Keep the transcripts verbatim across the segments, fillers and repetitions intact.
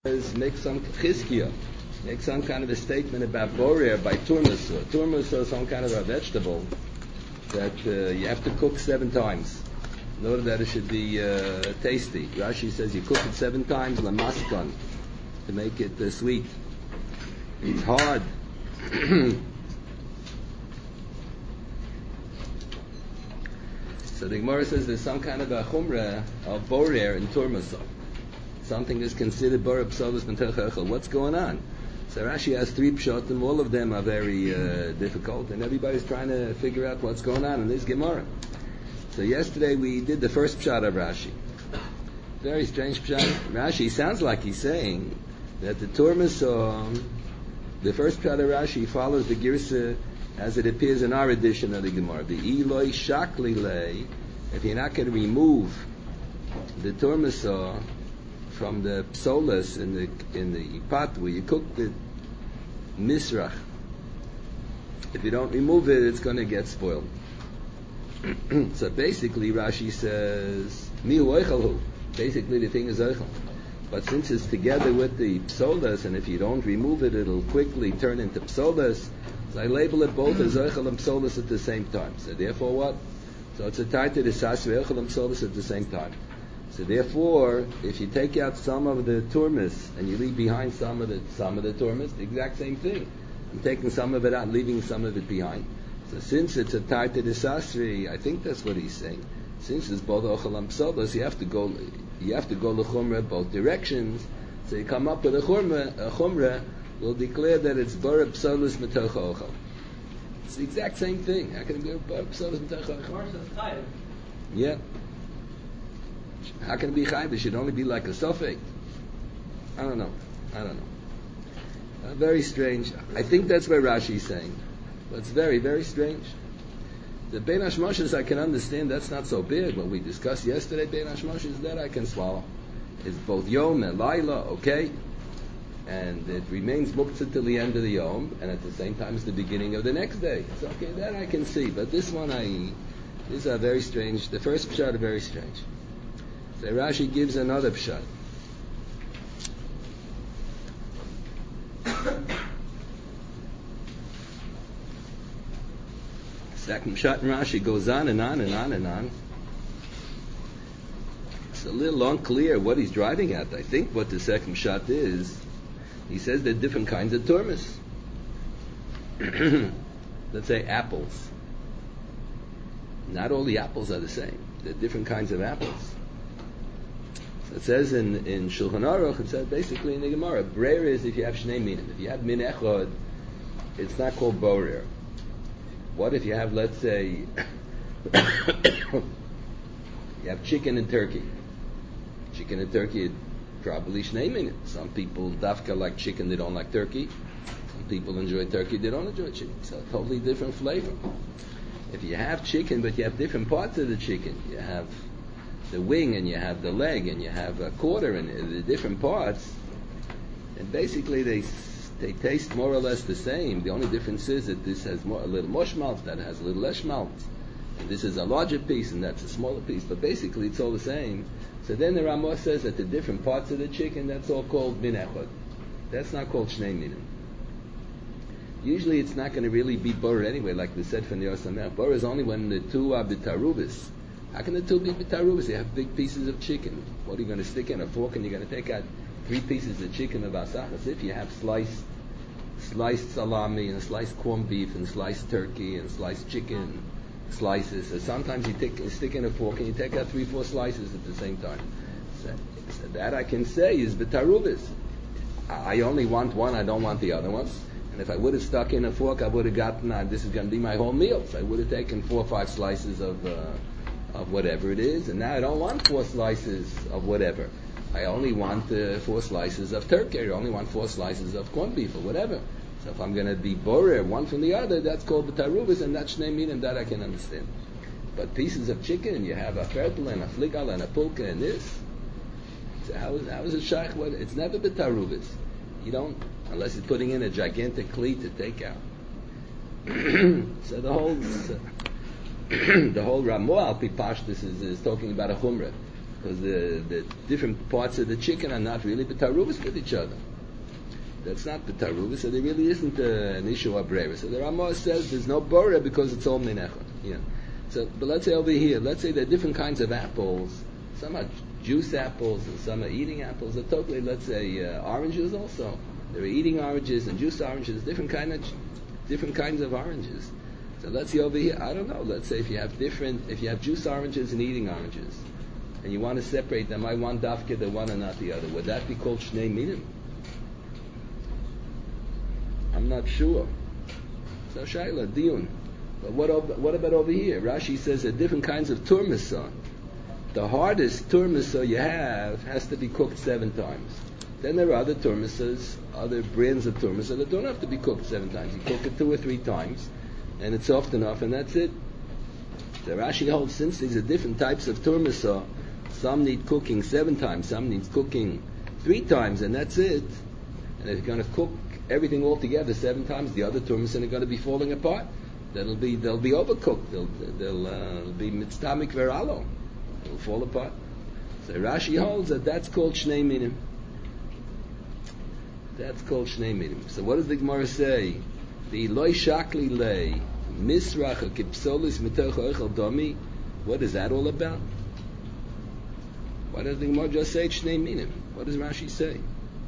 Make some chizkiah, make some kind of a statement about borer by turmusa. Turmusa is some kind of a vegetable that uh, you have to cook seven times in order that it should be uh, tasty. Rashi says you cook it seven times lamaskan to make it uh, sweet. It's hard. So the Gemara says there's some kind of a chumrah of borer in turmusa. Something is considered borer psalus b'techachel. What's going on? So Rashi has three pshatim. All of them are very uh, difficult, and everybody's trying to figure out what's going on in this Gemara. So yesterday we did the first pshat of Rashi. Very strange pshat. Rashi sounds like he's saying that the Torah, the first pshat of Rashi follows the Girsa as it appears in our edition of the Gemara. The Eloi Shakli lay. If you're not going to remove the Torah from the psolas in the in the pot where you cook the misrach, if you don't remove it, it's going to get spoiled. So basically, Rashi says mihu oichalhu. Basically, the thing is oichel, but since it's together with the psolas, and if you don't remove it, it'll quickly turn into psolas. So I label it both as oichel and psolas at the same time. So therefore, what? So it's a title to sasve oichel and psolas at the same time. So therefore, if you take out some of the turmis and you leave behind some of the some of the turmis, the exact same thing. I'm taking some of it out and leaving some of it behind. So since it's a taita de sasri, I think that's what he's saying. Since it's both ochel and psolos, you have to go you have to go lechumra both directions. So you come up with a chumra. A chumra will declare that it's bara psolos metoch ochel. It's the exact same thing. How can it be bara psolos metoch ochel? Yeah. How can it be chayv? It should only be like a suffix. I don't know. I don't know. Uh, very strange. I think that's what Rashi is saying. But it's very, very strange. The Bein Hashmoshes I can understand. That's not so big. What we discussed yesterday, Bein Hashmoshes, that I can swallow. It's both Yom and Laila, okay? And it remains muktzah till the end of the Yom, and at the same time it's the beginning of the next day. It's okay, that I can see. But this one, I, these are very strange. The first pshat are very strange. So Rashi gives another pshat. Second pshat in Rashi goes on and on and on and on. It's a little unclear what he's driving at. I think what the second pshat is, he says there are different kinds of turmis. Let's say apples. Not all the apples are the same. There are different kinds of apples. It says in, in Shulchan Aruch, it says basically in the Gemara, brer is if you have shnei minim. If you have min echad, it's not called borer. What if you have, let's say, you have chicken and turkey? Chicken and turkey, probably shnei minim. Some people dafka like chicken, they don't like turkey. Some people enjoy turkey, they don't enjoy chicken. It's a totally different flavor. If you have chicken, but you have different parts of the chicken, you have the wing and you have the leg and you have a quarter and the different parts, and basically they they taste more or less the same. The only difference is that this has more, a little more schmaltz, that has a little less schmaltz, and this is a larger piece and that's a smaller piece, but basically it's all the same. So then the Ramah says that the different parts of the chicken, that's all called min echad. That's not called shnei minim. Usually it's not going to really be borer anyway, like we said from the Yosamer. Borer is only when the two are b'tarubis. How can the two be b'tarubas? You have big pieces of chicken. What are you going to stick in a fork and you're going to take out three pieces of chicken of asachas? If you have sliced sliced salami and sliced corned beef and sliced turkey and sliced chicken slices, so sometimes you, take, you stick in a fork and you take out three, four slices at the same time. So, so that I can say is b'tarubas. I only want one, I don't want the other one. And if I would have stuck in a fork, I would have gotten, uh, this is going to be my whole meal. So I would have taken four or five slices of uh, of whatever it is, and now I don't want four slices of whatever. I only want uh, four slices of turkey, I only want four slices of corned beef or whatever. So if I'm going to be borer one from the other, that's called b'tarubas, and that's shnei minim, that I can understand. But pieces of chicken, you have a fertel and a fligal and a pulka and this. So how is, how is it shaykh? It's never b'tarubas. You don't, unless you're putting in a gigantic kli to take out. So the whole... So, the whole Ramah al Pi Pashtus is, is talking about a chumrah. because the, the different parts of the chicken are not really betaruvus with each other. That's not betaruvus, so there really isn't a, an issue of brera. So the Ramah says there's no bora because it's all minechot. Yeah. So, but let's say over here, let's say there are different kinds of apples. Some are juice apples and some are eating apples. They're totally, let's say, uh, oranges also. There are eating oranges and juice oranges, different kind of, different kinds of oranges. So let's see over here. I don't know. Let's say if you have different, if you have juice oranges and eating oranges, and you want to separate them, I want dafka the one and not the other. Would that be called shnei minim? I'm not sure. So Shaila, Diyun. But what over, what about over here? Rashi says there are different kinds of turmasa. The hardest turmasa you have has to be cooked seven times. Then there are other turmasas, other brands of turmasa that don't have to be cooked seven times. You cook it two or three times, and it's soft enough, and that's it. So Rashi holds, since these are different types of turmasa, some need cooking seven times, some need cooking three times, and that's it. And if you're going to cook everything all together seven times, the other turmasa are going to be falling apart. They'll be they'll be overcooked. They'll they'll uh, be mitztamik veralo. They'll fall apart. So Rashi holds that that's called shnei minim. That's called shnei minim. So what does the Gemara say? The loy shakli lei misracha kipsolis mitoch oichel domi. What is that all about? Why does the Gemara just say shnei minim? What does Rashi say?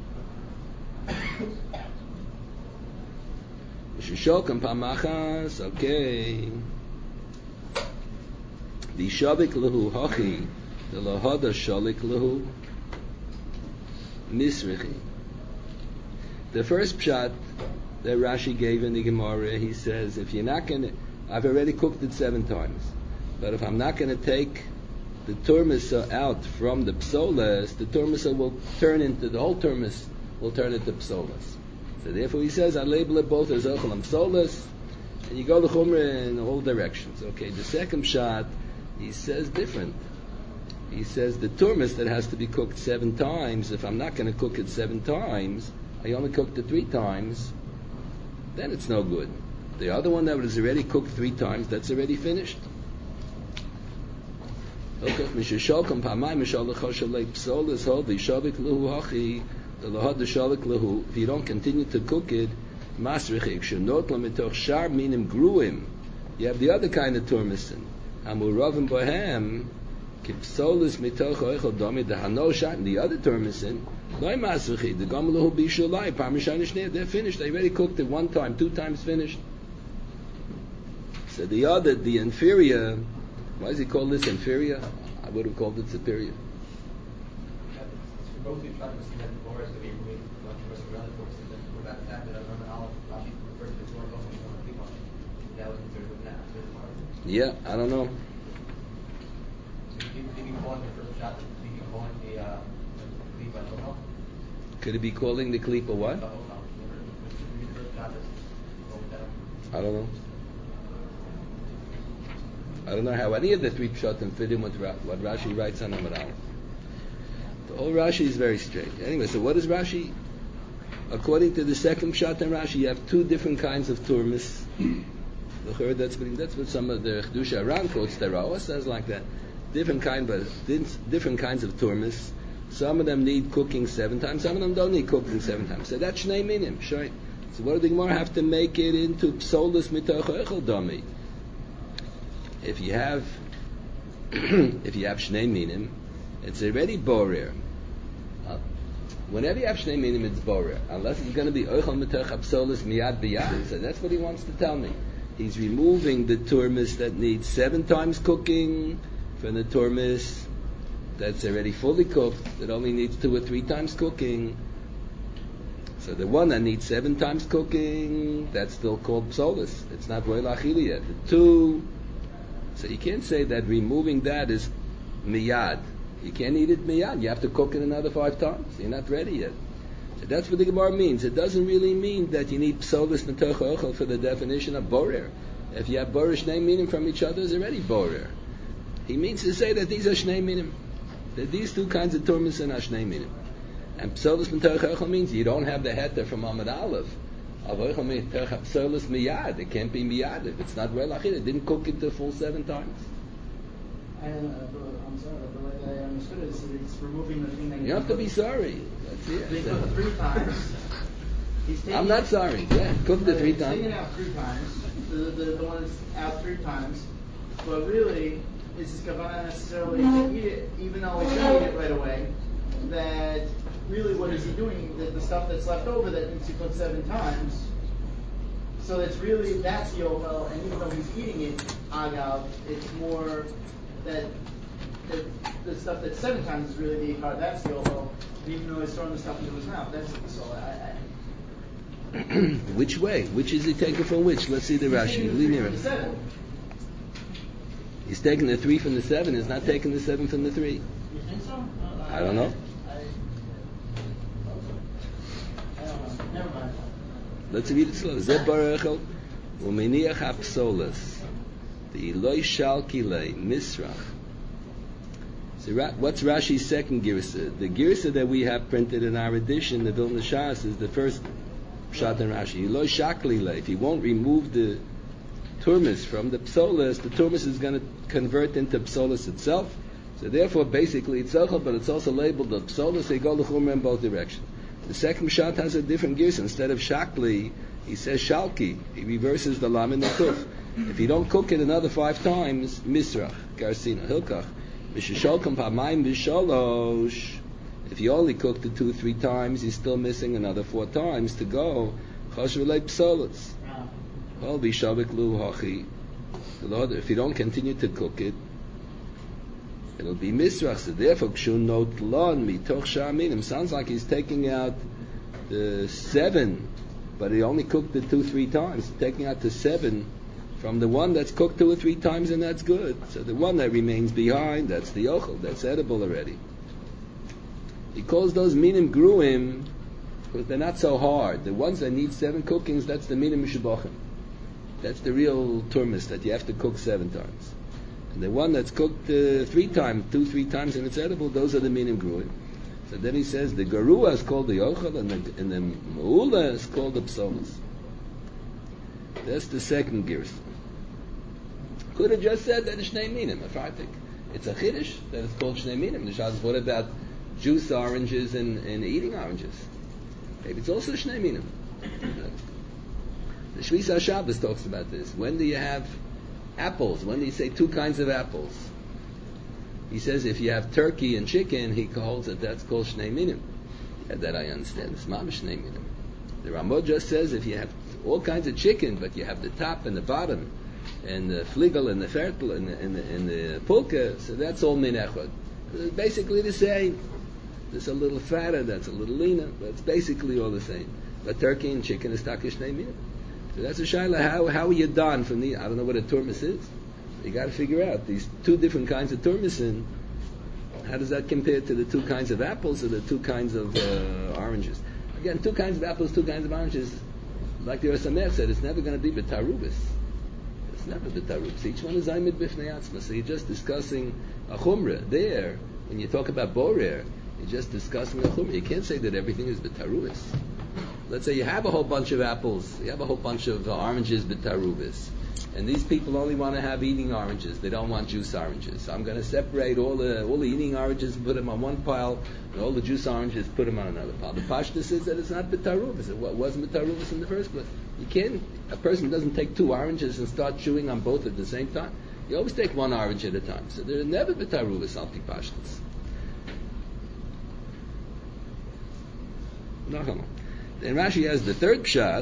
Shishokam pamachas, okay. The shavik lehu hachi, the lahada shalik lehu misrichi. The first pshat that Rashi gave in the Gemara, he says, if you're not going to, I've already cooked it seven times, but if I'm not going to take the turmasa out from the psolas, the turmasa will turn into, the whole turmas will turn into psolas. So therefore he says, I label it both as ochel and psolas, and you go to chumrah in all directions. Okay, the second shot, he says different. He says the turmas that has to be cooked seven times, if I'm not going to cook it seven times, I only cooked it three times, then it's no good. The other one that was already cooked three times, that's already finished. If you don't continue to cook it, you have the other kind of turmisen. The other turmisen, they're finished. They already cooked it one time, two times finished. So the other, the inferior, why does he call this inferior? I would have called it superior. Yeah, I don't know. Could it be calling the klipa what? I don't know. I don't know how any of the three pshatim fit in with what Rashi writes on Amud Aleph. The whole Rashi is very strange. Anyway, so what is Rashi? According to the second pshat in Rashi, you have two different kinds of turmis. That's what, that's what some of the Chedusha Aran quotes. The Ra'ah says like that. Different kind, but different kinds of turmis. Some of them need cooking seven times. Some of them don't need cooking seven times. So that's shnei minim. Sure. So what do the Gemara have to make it into psolos mitoch oichel dami? If you have, if you have shnei minim, it's already borer. Uh, whenever you have shnei minim, it's borer, unless it's going to be oichel mitoch psolos miyad biyad. So that's what he wants to tell me. He's removing the turmis that needs seven times cooking from the turmis that's already fully cooked, that only needs two or three times cooking. So the one that needs seven times cooking, that's still called psolis. It's not roy lachili yet. The two, so you can't say that removing that is miyad. You can't eat it miyad. You have to cook it another five times. You're not ready yet. So that's what the Gemara means. It doesn't really mean that you need psolis metoch ochel for the definition of borer. If you have borer shnei minim from each other, it's already borer. He means to say that these are shnei minim. That these two kinds of turmis are shnei minim. And psolis metoch ochel means you don't have the heter from Amud Aleph. Of ochel metoch psolis miyad. It can't be miyad. If it's not well achid, it didn't cook it the full seven times. I, uh, I'm sorry, but like I understood it, removing the thing that you have to be sorry. That's it. They cook three times. He's taking I'm not sorry. Yeah, cooked it three he's times. taking it out three times. The, the, the one that's out three times. But really, is his kavanah necessarily to eat it, even though he's going to eat it right away? That really, what is he doing? The, the stuff that's left over that needs to cook seven times. So it's really, that's the yochel, and even though he's eating it, agav, it's more that the, the stuff that's seven times is really the ikar. That's the yochel. Even though he's throwing the stuff into his mouth, that's so. I, I, Which way? Which is he taking from which? Let's see the Rashi. Leave me the seven. He's taking the three from the seven. He's not taking the seven from the three. You think so? No, I don't know. I, I don't know. Never mind. Let's read it slow. Zeh barachel umeniach hapsolas the Eloi shalkile misrach. So what's Rashi's second girsa? The girsa that we have printed in our edition, the Vilna Shas, is the first pshat in Rashi. Eloi shaklile. If he won't remove the turmis from the psolas, the turmis is going to convert into psolas itself. So therefore, basically, it's ochel, but it's also labeled the psolas. They go l'chumra in both directions. The second pshat has a different girsa. Instead of shakli, he says shalki. He reverses the lam and the kuf. If you don't cook it another five times, misrach, garsina, hilkach, mishasholkam pamayim b'shalosh. If you only cooked it two, three times, he's still missing another four times to go. Choshrulei psolas. Well, bishavik lu hachi. If you don't continue to cook it, it'll be misrach. So therefore, kshun not lon mitoch shaminim. Sounds like he's taking out the seven, but he only cooked it two, three times. Taking out the seven from the one that's cooked two or three times, and that's good. So the one that remains behind, that's the ochel, that's edible already. He calls those minim gruim because they're not so hard. The ones that need seven cookings, that's the minim mishubachim. That's the real turmis that you have to cook seven times. And the one that's cooked uh, three times, two, three times, and it's edible, those are the minim gruim. So then he says the garua is called the ochel, and the, and the meula is called the psolas. That's the second girsa. Could have just said that it's shnei minim. If I think it's a chiddush that it's called shnei minim. The shas, what about juice oranges and, and eating oranges? Maybe it's also shnei minim. The Shvis HaShabbos talks about this. When do you have apples? When do you say two kinds of apples? He says if you have turkey and chicken, he holds that that's called shnei minim. Yeah, that I understand. It's mamish shnei minim. The Ramah just says if you have all kinds of chicken, but you have the top and the bottom, and the fligel and the fertel and the, and the, and the pulka, so that's all min echad. It's basically the same. There's a little fatter, that's a little leaner, but it's basically all the same. But turkey and chicken is takish shnei minim. So that's a shayla. How how are you done from the? I don't know what a turmis is. You got to figure out these two different kinds of turmisin. How does that compare to the two kinds of apples or the two kinds of uh, oranges? Again, two kinds of apples, two kinds of oranges. Like the Rasamech said, it's never going to be betarubis. It's never betarubis. Each one is aimid b'fnei atzma. So you're just discussing a chumrah. There, when you talk about borer, you're just discussing a chumrah. You can't say that everything is betarubis. Let's say you have a whole bunch of apples, you have a whole bunch of uh, oranges betarubis, and these people only want to have eating oranges. They don't want juice oranges. So I'm going to separate all the all the eating oranges and put them on one pile, and all the juice oranges put them on another pile. The pashta says that it's not betarubis. It wasn't betarubis in the first place. You can't. A person doesn't take two oranges and start chewing on both at the same time. You always take one orange at a time. So they're never betarubis alpi pashtas. No. Then Rashi has the third pshat,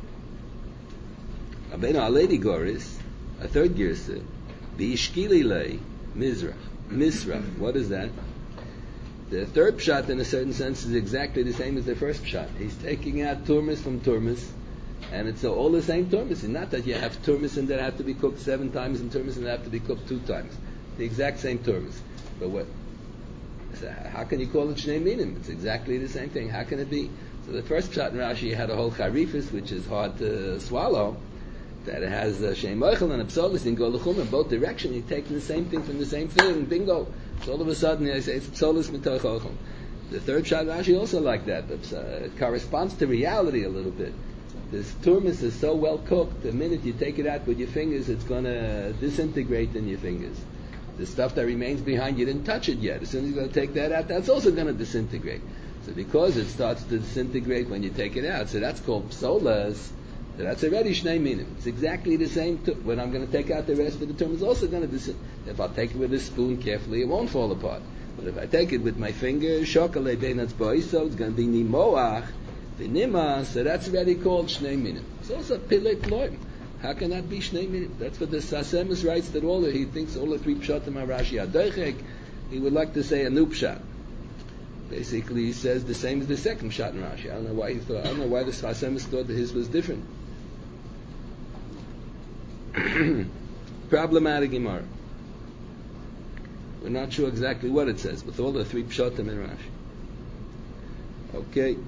Abena Aledi Goris, a third girsa, B'ishkilile Mizrach. Misrach. What is that? The third pshat, in a certain sense, is exactly the same as the first pshat. He's taking out turmis from turmis, and it's all the same turmis. And not that you have turmis and that have to be cooked seven times, and turmis and that have to be cooked two times. The exact same turmis. But what? So how can you call it shnei minim? It's exactly the same thing. How can it be? So the first pshat in Rashi had a whole charifis, which is hard to swallow, that it has shem oichel and a psolis in go l'chum in both directions. You're taking the same thing from the same thing. Bingo. So all of a sudden I say it's psolis mitoch oichel. The third pshat in Rashi also like that, but uh, it corresponds to reality a little bit. This turmis is so well cooked, the minute you take it out with your fingers, it's going to disintegrate in your fingers. The stuff that remains behind, you didn't touch it yet. As soon as you're going to take that out, that's also going to disintegrate. So because it starts to disintegrate when you take it out, so that's called psolas. So that's already shnei minim. It's exactly the same. T- when I'm going to take out the rest of the term, it's also going to disintegrate. If I take it with a spoon carefully, it won't fall apart. But if I take it with my finger, shokale beinatz boiso, it's going to be nimoach, v'nima, so that's already called shnei minim. It's also pilei ploim. How can that be shnei minim? That's what the Sasemis writes that all the, he thinks all the three pshatim are Rashi Adoichek. He would like to say a new pshat. Basically, he says the same as the second pshat in Rashi. I don't know why he thought. I don't know why the Sasemis thought that his was different. Problematic Gemara. We're not sure exactly what it says with all the three pshatim in Rashi. Okay.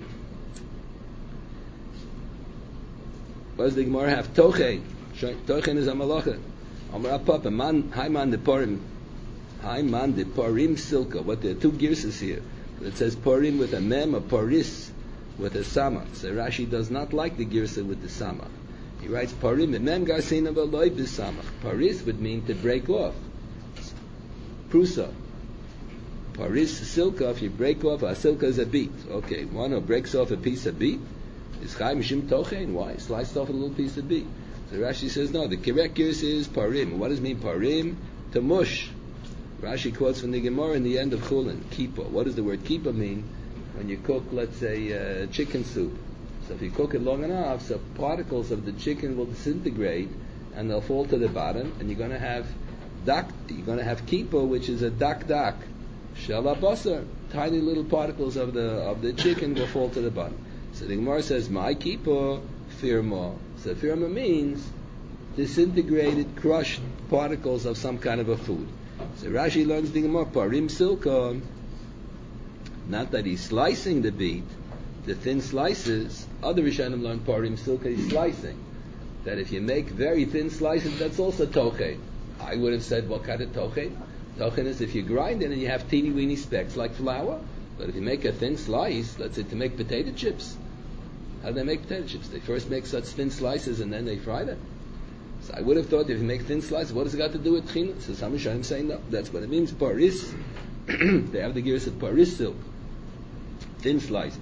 What does the Gemara have? Tochen. Tochen is a malacha. Amar Papa, man, hai man de parim. Hai man de parim silka. What there are two girses here. It says parim with a mem, a paris with a sama. So Rashi does not like the girsa with the sama. He writes parim, mem garsein of a loy bisama. Paris would mean to break off. Prusa. Paris silka, if you break off, a silka is a beet. Okay, one who breaks off a piece of beet is chai mishim tochen. Why? Sliced off a little piece of beet. So Rashi says no, the correct girsa is parim. What does it mean parim? To mush. Rashi quotes from the Gemara in the end of Chulin, kippah. What does the word kippah mean? When you cook, let's say, uh, chicken soup. So if you cook it long enough, so particles of the chicken will disintegrate and they'll fall to the bottom, and you're going to have dak. You're going to have kippah, which is a dak dak shel basar. Tiny little particles of the of the chicken will fall to the bottom. So the Gemara says, "My kippah firma." So firma means disintegrated, crushed particles of some kind of a food. So Rashi learns the Gemara, parim silka, not that he's slicing the beet, the thin slices. Other Rishonim learn parim silka, he's slicing. That if you make very thin slices, that's also tochen. I would have said, what kind of tochen? Tochen is if you grind it and you have teeny weeny specks like flour. But if you make a thin slice, let's say to make potato chips, how do they make potato chips? They first make such thin slices and then they fry them. So I would have thought if you make thin slices, what does it got to do with tchina? So some Rishonim saying no, that's what it means. Paris, they have the gears of Paris silk, thin slices.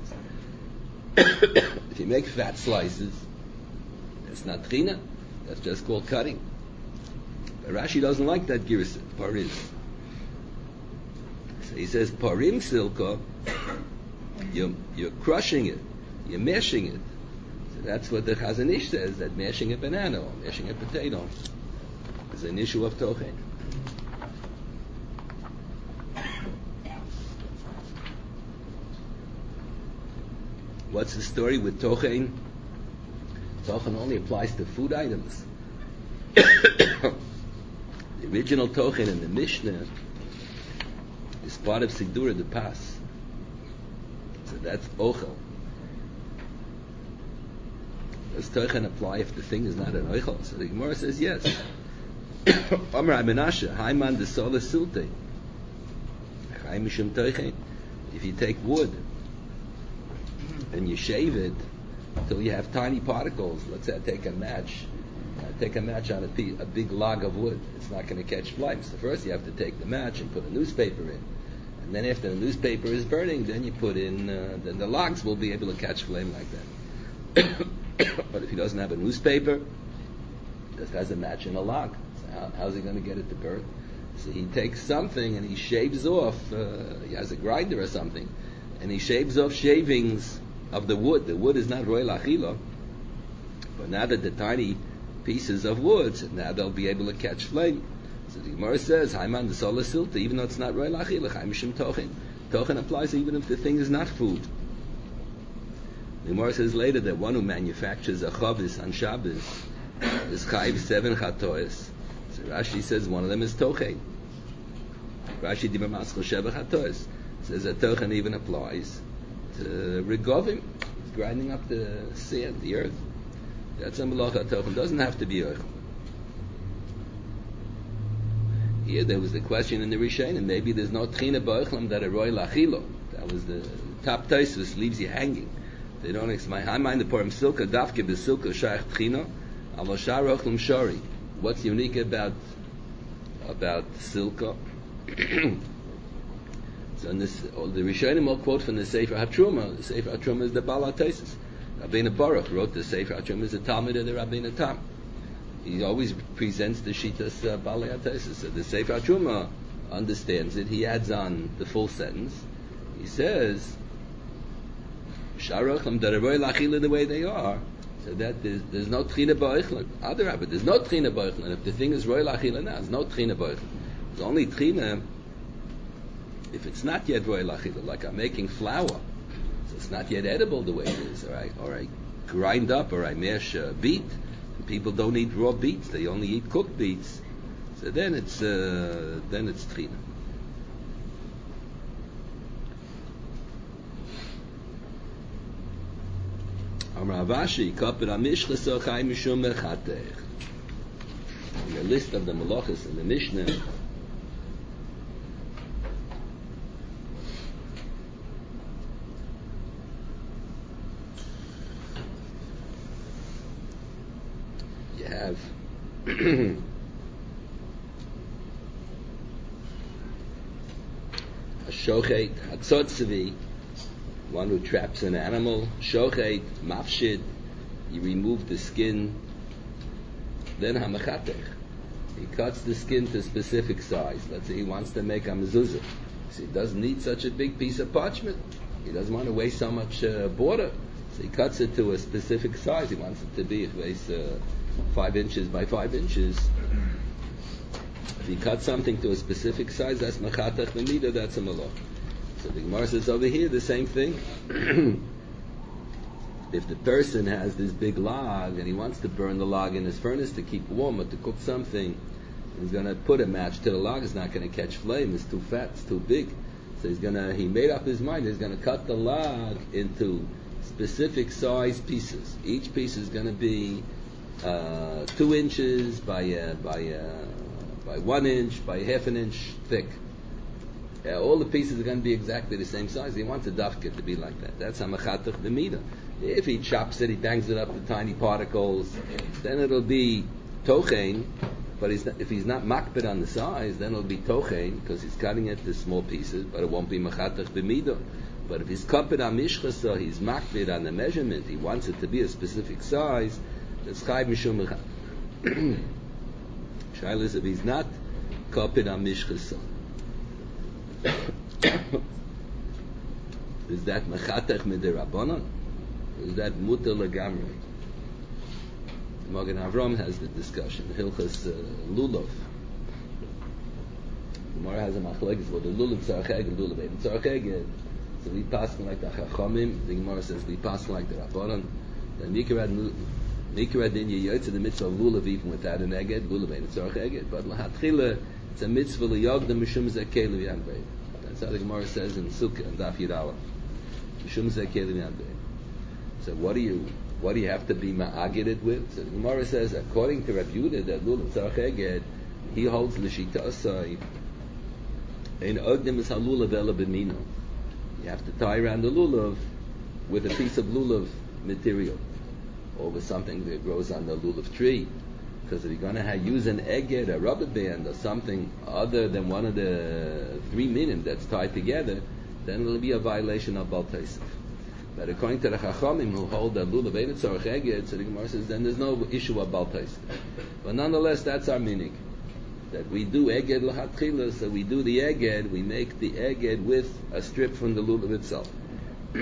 If you make fat slices, that's not tchina, that's just called cutting. But Rashi doesn't like that gears, Paris. So he says parim silka, you're, you're crushing it, you're mashing it. That's what the Chazon Ish says, that mashing a banana or mashing a potato is an issue of tochen. What's the story with tochen? Tochen only applies to food items. The original tochen in the Mishnah is part of Sigdura de Pas. So that's ochel. Does tochen apply if the thing is not an oichel? So the Gemara says yes. Amar Menashe, Haiman de Sola Silte. Chaimishim tochen. If you take wood and you shave it until you have tiny particles, let's say I take a match, I take a match on a, piece, a big log of wood, it's not going to catch flames. So first you have to take the match and put a newspaper in. And then after the newspaper is burning, then you put in, uh, then the logs will be able to catch flame like that. But if he doesn't have a newspaper, he just has a match and a log. So how, how's he going to get it to burn? So he takes something and he shaves off, uh, he has a grinder or something, and he shaves off shavings of the wood. The wood is not roy lachila, but now that the tiny pieces of wood, so now they'll be able to catch flame. So the Gemara says, Haiman the Sola Silta, even though it's not roy lachila, Chaimishim tochen. Tochen applies even if the thing is not food. The Gemara says later that one who manufactures a chavis on Shabbos is chayiv seven chatoes. So Rashi says one of them is tochen. Rashi diber maschel sheva chatoes says that tochen even applies to regovim, grinding up the sand, the earth. That's a malacha tochen. Doesn't have to be oichel. Here there was the question in the Rishonim, and maybe there's no tchina ba'oichlem that a roy lachilo. That was the top Tosfos, leaves you hanging. They don't explain. I mind the poem silka dafke b'silka shaykh tchina, aval shar ochlum shari. What's unique about about Silka. So in this, all the Rishonim all quote from the Sefer HaTruma. The Sefer HaTruma is the Baal HaTosfos. Rabbeinu Baruch wrote the Sefer HaTruma as a Talmud of the Rabbeinu Tam. He always presents the Shitas uh, Baal HaTosfos. So the Sefer HaTruma understands it. He adds on the full sentence. He says, Sharachim Dararoy Lachila the way they are. So that there's, there's no Tchina Ba'ichlin. Adarabah, there's no Tchina Ba'ichlin. If the thing is Roy Lachila now, there's no Tchina Ba'ichlin. There's only Tchina if it's not yet Roy Lachila, like I'm making flour. So it's not yet edible the way it is. Or I, or I grind up, or I mash uh, beet. And people don't eat raw beets, they only eat cooked beets. So then it's, uh, then it's Tchina. Amar Avashi, Kapir HaMishcha Sochai Mishum Mechatech. In the list of the Malachas in the Mishnah, you have a Shochet, Hatzotzevi, one who traps an animal, Shochet, Mafshid, you remove the skin, then Hamachatech, he cuts the skin to a specific size. Let's say he wants to make a mezuzah. So he doesn't need such a big piece of parchment. He doesn't want to waste so much uh, border. So he cuts it to a specific size. He wants it to be, if it's uh, five inches by five inches. If he cuts something to a specific size, that's Machatech B'midah, that's a malach. So the Gemara says over here the same thing. If the person has this big log and he wants to burn the log in his furnace to keep warm or to cook something, he's going to put a match to the log. It's not going to catch flame. It's too fat. It's too big. So he's going to. He made up his mind. He's going to cut the log into specific size pieces. Each piece is going to be uh, two inches by uh, by uh, by one inch by half an inch thick. Uh, all the pieces are going to be exactly the same size. He wants a dafka to be like that. That's hamachatach b'midah. If he chops it, he bangs it up to tiny particles, then it'll be tochein. But he's not, if he's not makbid on the size, then it'll be tochein, because he's cutting it to small pieces, but it won't be machatach b'midah. But if he's kapid on mishchasa, he's makbid on the measurement, he wants it to be a specific size, that's chayv mishum mechatech. Shaila is if he's not kapid on mishchasa. Is that mechatech midirabanan? Is that mutar legamri? Magen Avram has the discussion. Hilchas uh, lulav. Gemara has a machlekes for the lulav tzarcheg and lulav ein tzarcheg. So we pass like the Chachamim. The Gemara says we pass like the Rabbanan. The Mikrad Mikrad din yeyotze the mitzvah of lulav even without an eged. Lulav ein tzarcheg. But lahatchila it's a mitzvah liyagda mishum zekei liyanbei. That's how the Gemara says in Sukkah and Daf Yidalef. Mishum zekei liyanbei. So what do you what do you have to be ma'agided with? So the Gemara says, according to Rav Yehuda, that lulav tzarcheged, he holds l'shita asai, ein ogdim is halulav ela b'mino. You have to tie around the lulav with a piece of lulav material, or with something that grows on the lulav tree. Because if you're going to use an eged, a rubber band, or something other than one of the three minim that's tied together, then it'll be a violation of Baal Tosef. But according to the Chachamim who hold that lulav ein tzarech eged, so the Gemara says then there's no issue of Baal Tosef. But nonetheless, that's our minig, that we do eged l'hatchila. So we do the eged, we make the eged with a strip from the lulav itself. So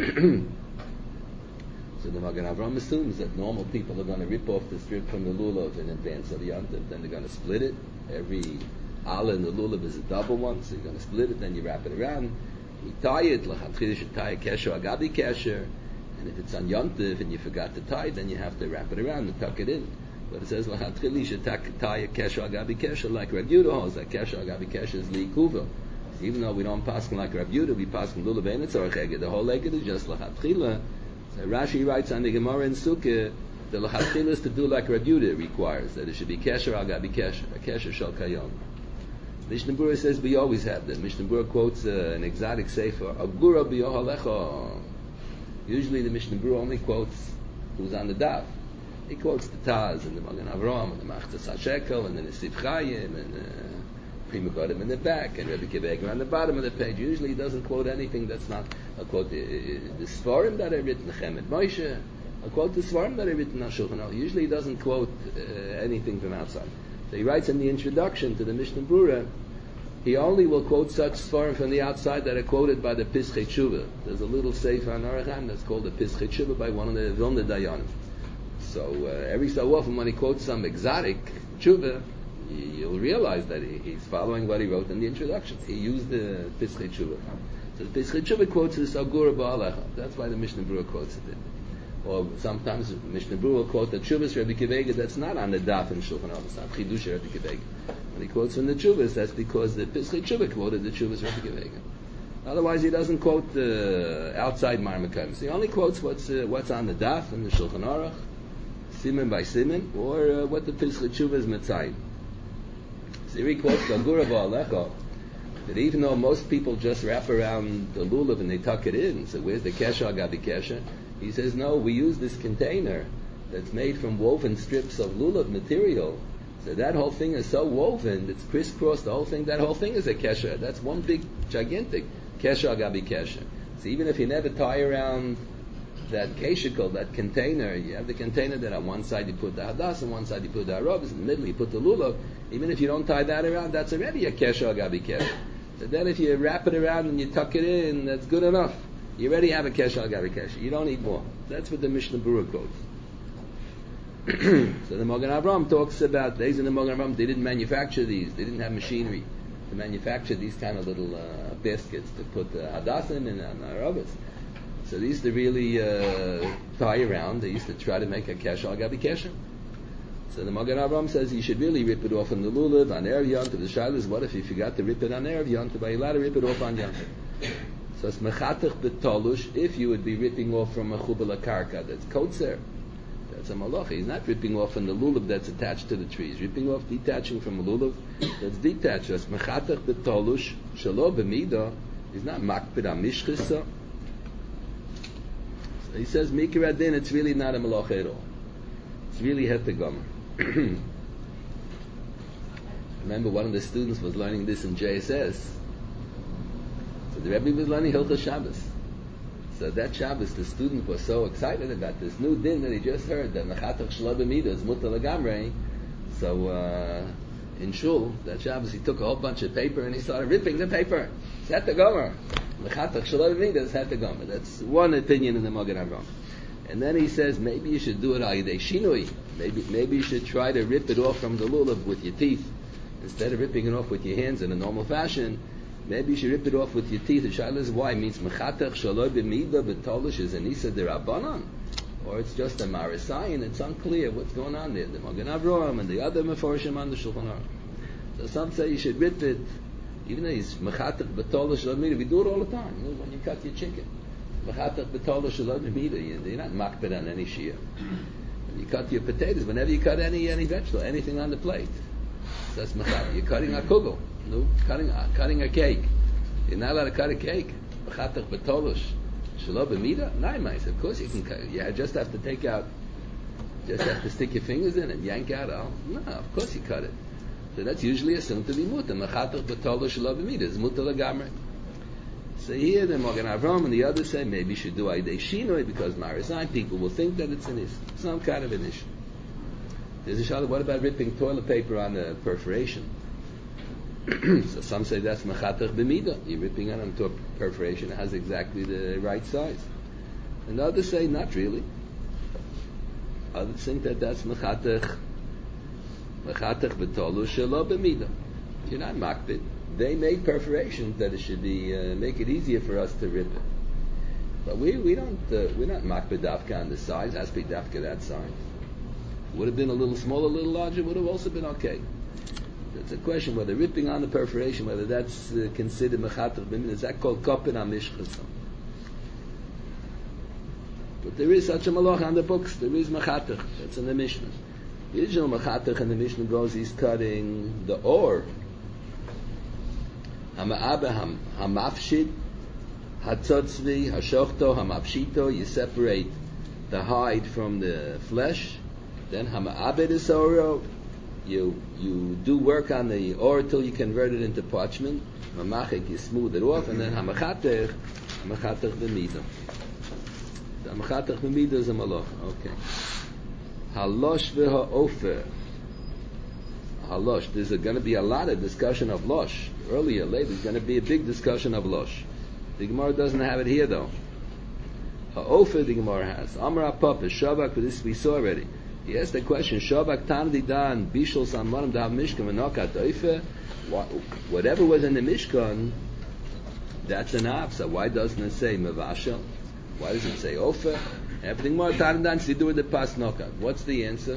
the Magen Avram assumes that normal people are going to rip off the strip from the lulav in advance of the yontif, then they're going to split it. Every ala in the lulav is a double one, so you're going to split it, then you wrap it around. We tie it, l'chatchila you should tie a kesher, agabi kesher, and if it's on yontif and you forgot to tie it, then you have to wrap it around and tuck it in. But it says l'chatchila you should tie a kesher, agabi kesher, like Rav Yehuda holds that kesher, agabi kesher is liikuva. Even though we don't pass like Rav Yehuda, we pass from lulav ein tzarech eged. The whole eged is just l'chatchila. So Rashi writes on the Gemara in Sukkah, the l'chatchila is to do like Rav Yehuda requires, that it should be kesher, agabi kesher, a kesher shel kayom. Mishnah Berurah says we always have that. Mishnah Berurah quotes uh, an exotic sefer, Agura b'yohalecha. Usually the Mishnah Berurah only quotes who's on the daf. He quotes the Taz and the Magen Avram and the Machzas HaShekel and the Nesif Chaim and uh, Prima Godim in the back, and Rebbe Akiva Eiger on the bottom of the page. Usually he doesn't quote anything that's not a quote the, the Svarim that are written, Chemed Moshe, a quote the Svarim that are written on Shulchan Aruch. Usually he doesn't quote uh, anything from outside. So he writes in the introduction to the Mishnah Brura, he only will quote such Svarim from the outside that are quoted by the Pischei Tshuva. There's a little sefer on Aruch Haim that's called the Pischei Tshuva by one of the Vilna Dayanim. So uh, every so often when he quotes some exotic Tshuva, you'll realize that he, he's following what he wrote in the introduction. He used the Pischei Tshuva. So the Pischei Tshuva quotes this Agura Ba'alecha. That's why the Mishnah Brura quotes it. Or sometimes the Mishnah Brura will quote the Tshuvas Rebbe Akiva Eiger that's not on the daf in Shulchan Aruch. It's not Chidush Rebbe Akiva Eiger. When he quotes from the Tshuvas, that's because the Pischei Tshuva quoted the Tshuvas Rebbe Akiva Eiger. Otherwise, he doesn't quote uh, outside Marmakayim. He only quotes what's uh, what's on the daf in the Shulchan Aruch, Siman by Siman, or uh, what the Pischei Tshuva is Mitzayim. So he quotes the Agura Ba'alecha, that even though most people just wrap around the lulav and they tuck it in, so where's the kesha, gabi kesha? He says, no, we use this container that's made from woven strips of lulav material. So that whole thing is so woven, it's crisscrossed, the whole thing, that whole thing is a kesha. That's one big, gigantic kesha, gabi kesha. So even if you never tie around that keshikel, that container, you have the container that on one side you put the hadas, on one side you put the harabas, in the middle you put the lulav. Even if you don't tie that around, that's already a kesha, gabi kesha. So then if you wrap it around and you tuck it in, that's good enough. You already have a kesha, gabi kesha. You don't need more. That's what the Mishnah Brura quotes. So the Magen Avraham talks about, these in the Magen Avraham, they didn't manufacture these. They didn't have machinery to manufacture these kind of little uh, baskets to put the hadas in and uh, harabas. So they used to really uh, tie around. They used to try to make a kesha, gabi kesha. So the Magen Avraham says you should really rip it off on the lulav, on Erev Yontiv. The shaila is, what if you forgot to rip it on Erev Yontiv? Are you allowed to rip it off on Yontiv? So it's mechatech b'tolush, if you would be ripping off from a chubal karka, that's kotzer. That's a malacha. He's not ripping off on the lulav that's attached to the tree. He's ripping off, detaching from a lulav that's detached. That's mechatech b'tolush, shalo b'mida. He's not makpid amishchisa. So he says, mikra adin, it's really not a malacha at all. It's really het the gomer. Remember, one of the students was learning this in J S S. So the Rebbe was learning Hilchos Shabbos. So that Shabbos, the student was so excited about this new din that he just heard, that Mechatach Shelo B'Mida is Mutar L'Gamrei. So uh, in Shul, that Shabbos, he took a whole bunch of paper and he started ripping the paper. It's het the gomer. Mechatach Shelo B'Mida is het the gomer. That's one opinion in the Magen Avraham. And then he says, maybe you should do it al yidei shinui. Maybe, maybe you should try to rip it off from the lulav with your teeth. Instead of ripping it off with your hands in a normal fashion, maybe you should rip it off with your teeth. The shaila is why. It means mechatach shaloi b'mida b'tolish is an isa derabanan, or it's just a marisayin. It's unclear what's going on there. The Magen Avraham and the other meforshim on the Shulchan Aruch. So some say you should rip it, even though it's mechatach b'tolish shaloi b'mida. We do it all the time. You know, when you cut your chicken, mechatach b'tolish shaloi b'mida. You're not makbid on any shia. When you cut your potatoes, whenever you cut any any vegetable, anything on the plate. So that's mechatach. You're cutting a kugel. No, cutting a, cutting a cake. You're not allowed to cut a cake. B'chatach b'tolush shelo b'mida. Naimais. Of course you can cut. You just have to take out. Just have to stick your fingers in and yank out. Oh, no, of course you cut it. So that's usually assumed to be mutar. B'chatach b'tolush shelo b'mida is mutar l'gamrei. So here the Magen Avraham and the others say maybe you should do aydei shinoi because marisayin people will think that it's an issue, some kind of an issue. There's a shaila. What about ripping toilet paper on a perforation? So some say that's mechatach b'mida. You're ripping it onto a perforation. It has exactly the right size. And others say not really. Others think that that's mechatach mechatach b'tolu shelo b'mida. You're not makbid. They made perforations that it should be uh, make it easier for us to rip it. But we we don't uh, we're not makbid dafka on the size. It has to be dafka that size. Would have been a little smaller, a little larger. Would have also been okay. It's a question whether ripping on the perforation, whether that's uh, considered mechatach b'mida. Is that called kopin amishchasa? But there is such a malach on the books. There is mechatach. That's in the Mishnah. The original mechatach in the Mishnah goes, he's cutting the ore. Hama'aba hamafshit, hatzotzvi, hashochto, hamafshito. You separate the hide from the flesh. Then hama'abed is oro. You you do work on the ore till you convert it into parchment. Mamachik, you smooth it off, and then hamachatech, hamachatech v'midah. The hamachatech v'midah is a malach. Okay. Halosh v'ha'ofer. Halosh. There's going to be a lot of discussion of losh. Earlier, later, there's going to be a big discussion of losh. The Gemara doesn't have it here though. Ha'ofer the Gemara has. Amar Papa Shavak. This we saw already. He asked the question, Shavak Tamdi Dan Bishul Sanmanim Dav Mishkan V'Nokat Oifer. Whatever was in the Mishkan, that's an av. So why doesn't it say Mevashel? Why does it say Ofer? Everything more Tamdi Dan to do with the Pas Nokat. What's the answer?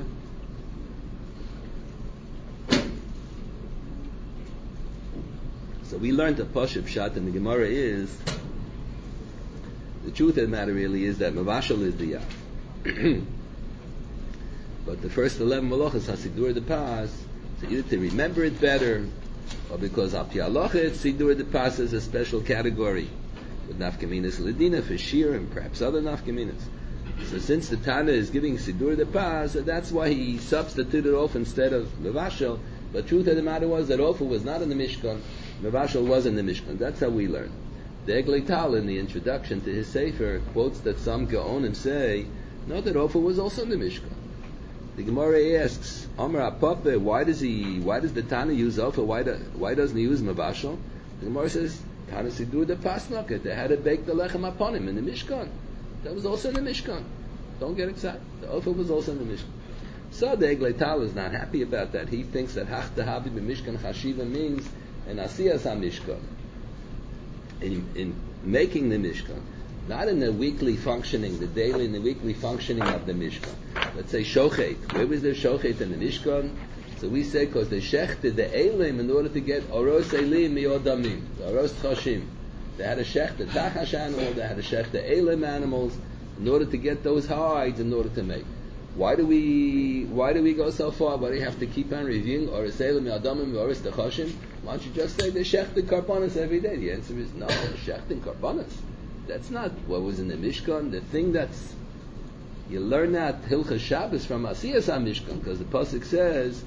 So we learned the Pashup Pshat in the Gemara is the truth of the matter really is that Mevashel is the Yav. But the first eleven malachas hasidur the pas, so either to remember it better, or because al pi halachah sidur the pas is a special category with nafkaminas ledina for shir and perhaps other nafkaminas. So since the Tana is giving sidur the pas, so that's why he substituted off instead of mevashel. But truth of the matter was that Ofer was not in the Mishkan, mevashel was in the Mishkan. That's how we learn. The Eglei Tal in the introduction to his sefer quotes that some Gaonim say, no, that Ofer was also in the Mishkan. The Gemara asks, Amar Apapa, why does he? Why does the Tana use Ofer? Why, do, why doesn't he use Mavashal? The Gemara says, Tana Sidur the Pasnaket. They had to bake the lechem upon him in the Mishkan. That was also in the Mishkan. Don't get excited. The Ofer was also in the Mishkan. So the Eglei Tal is not happy about that. He thinks that Hach Tehavi b'Mishkan Chashiva means an Asiyas HaMishkan. In, in making the Mishkan. Not in the weekly functioning, the daily and the weekly functioning of the Mishkan. Let's say Shochet. Where was there Shochet in the Mishkan? So we say because they shechted the Elim in order to get Oros Elim Miodamim, Oros Chashim. They had to shech the Tachash animal, they had to shech the Elim animals in order to get those hides in order to make. Why do we why do we go so far? Why do you have to keep on reviewing Oros Elim Miodamim, Oros Chashim? Why don't you just say they shech the Karbanas every day? The answer is no, shechting Karbanas. That's not what was in the Mishkan. The thing that's you learn that Hilchas Shabbos from Asiyas HaMishkan because the pasuk says,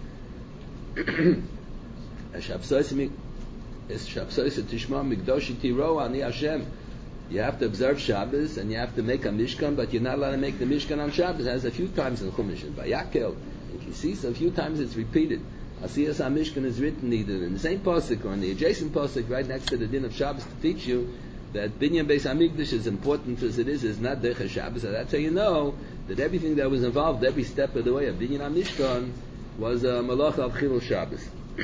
you have to observe Shabbos and you have to make a Mishkan, but you're not allowed to make the Mishkan on Shabbos. It has a few times in Chumash, in Vayakel, in Kisisa, a few times it's repeated. Asiyas HaMishkan is written either in the same pasuk or in the adjacent pasuk right next to the din of Shabbos to teach you that Binyan Beis Hamikdash, as important as it is, is not Derech Shabbos. So that's how you know that everything that was involved, every step of the way of Binyan HaMishkan, was a Malacha of Chilul Shabbos.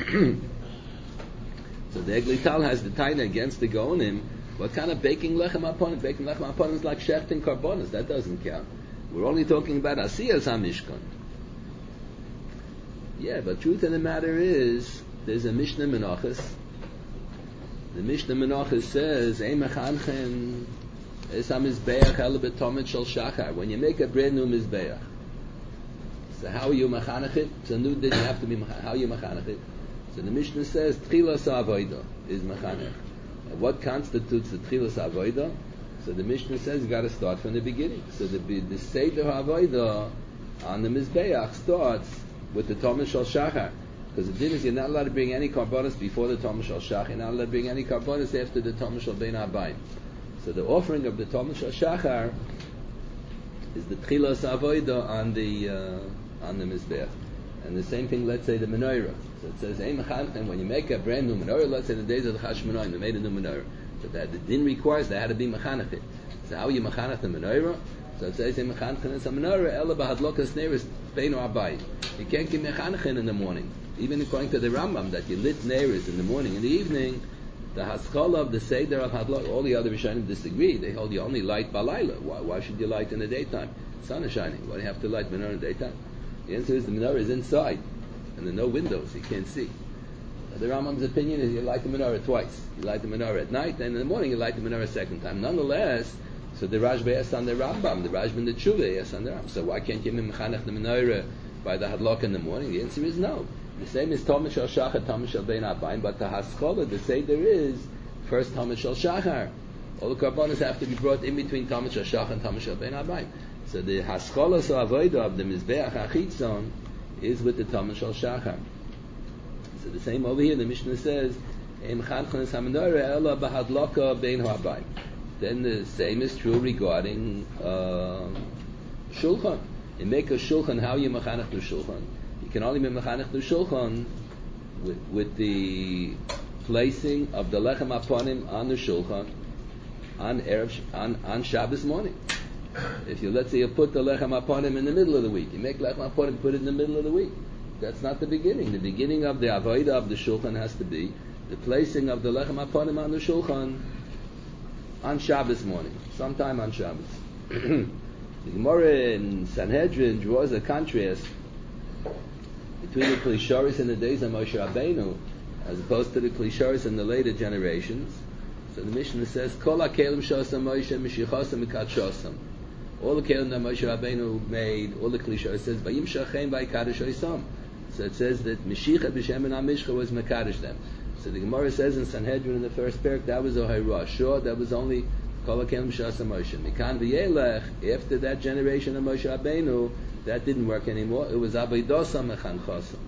So the Eglei Tal has the taina against the Gaonim. What kind of baking lechem upon it? Baking lechem upon is like shechting karbonas. That doesn't count. We're only talking about Asiyas HaMishkan. Yeah, but truth of the matter is, there's a Mishnah Menachos. The Mishnah Menachos says, "Ein mechanchen es hamizbeach ela b'tomid shel shachar." When you make a brand new mizbeach, so how are you mechanech it? It's a new din. You have to be how are you mechanech it? So the Mishnah says, "Tchilas avoda is mechanech." And what constitutes the tchilas avoda? So the Mishnah says you got to start from the beginning. So the the seder avoda on the mizbeach starts with the tomid shel shachar. Because the din is you're not allowed to bring any karbonos before the Tomah Shal Shachar. You're not allowed to bring any karbonos after the Tomah Shal Bein Habayim. So the offering of the Tomah Shal Shachar is the Tchilas Avodah on the uh, on the Mizbeach. And the same thing, let's say the menorah. So it says, Ein mechanchen, when you make a brand new menorah, let's say the days of the Chashmonaim, they made a new menorah. So that the din requires they had to be mechanech. So how are you mechanech the menorah? So it says, Ein mechanchen is a menorah, ela b'hadlokas neiris beinu habayim. You can't give mechanchen in the morning. Even according to the Rambam, that you lit neiris in the morning and the evening, the haskalah of the seder of hadlok, all the other Rishonim disagree. They hold you only light balayla. Why, why should you light in the daytime? The sun is shining. Why do you have to light menorah in the daytime? The answer is the menorah is inside, and there are no windows. You can't see. The Rambam's opinion is you light the menorah twice. You light the menorah at night, and in the morning you light the menorah a second time. Nonetheless, so the Rashba asks on the Rambam, the Rashba and the Tshuva asks on the Rambam. So why can't you mechanech the menorah by the hadlok in the morning? The answer is no. The same is Tomah Shel Shachar, Tomah Shel Bein Habayim, but the haskalah, the seder is first Tomah Shel Shachar. All the karbonos have to be brought in between Tomah Shel Shachar and Tomah Shel Bein Habayim. So the haskalah so avodah of the mizbeach achitzon is with the Talmud Shal Shachar. So the same over here, the Mishnah says, then the same is true regarding uh, Shulchan. You make a Shulchan, how you mechanech the Shulchan? You can only be mechanech the Shulchan with, with the placing of the Lechem Aponim on the Shulchan on Erev, on, on Shabbos morning. If you, let's say you put the Lechem Aponim in the middle of the week, you make Lechem Aponim, put it in the middle of the week. That's not the beginning. The beginning of the Avodah of the Shulchan has to be the placing of the Lechem Aponim on the Shulchan on Shabbos morning, sometime on Shabbos. The Gemara in Sanhedrin draws a contrast between the Klisharis in the days of Moshe Rabbeinu as opposed to the Klisharis in the later generations. So the Mishnah says, Kol HaKelim Shosam Moshe Mishichosam Mikat Shosam. All the Kelim that Moshe Rabbeinu made, all the Klisharis says, Vayim Shachem Vayikadosh Oisam. So it says that Meshicha B'Shem and HaMishcha was Mekadosh them. So the Gemara says in Sanhedrin in the first parak, that was Ohayra. Sure, that was only Kol HaKelim Shosam Moshe. Mikan V'Yelech, after that generation of Moshe Rabbeinu, that didn't work anymore. It was Abaydosam Mechan Chosam.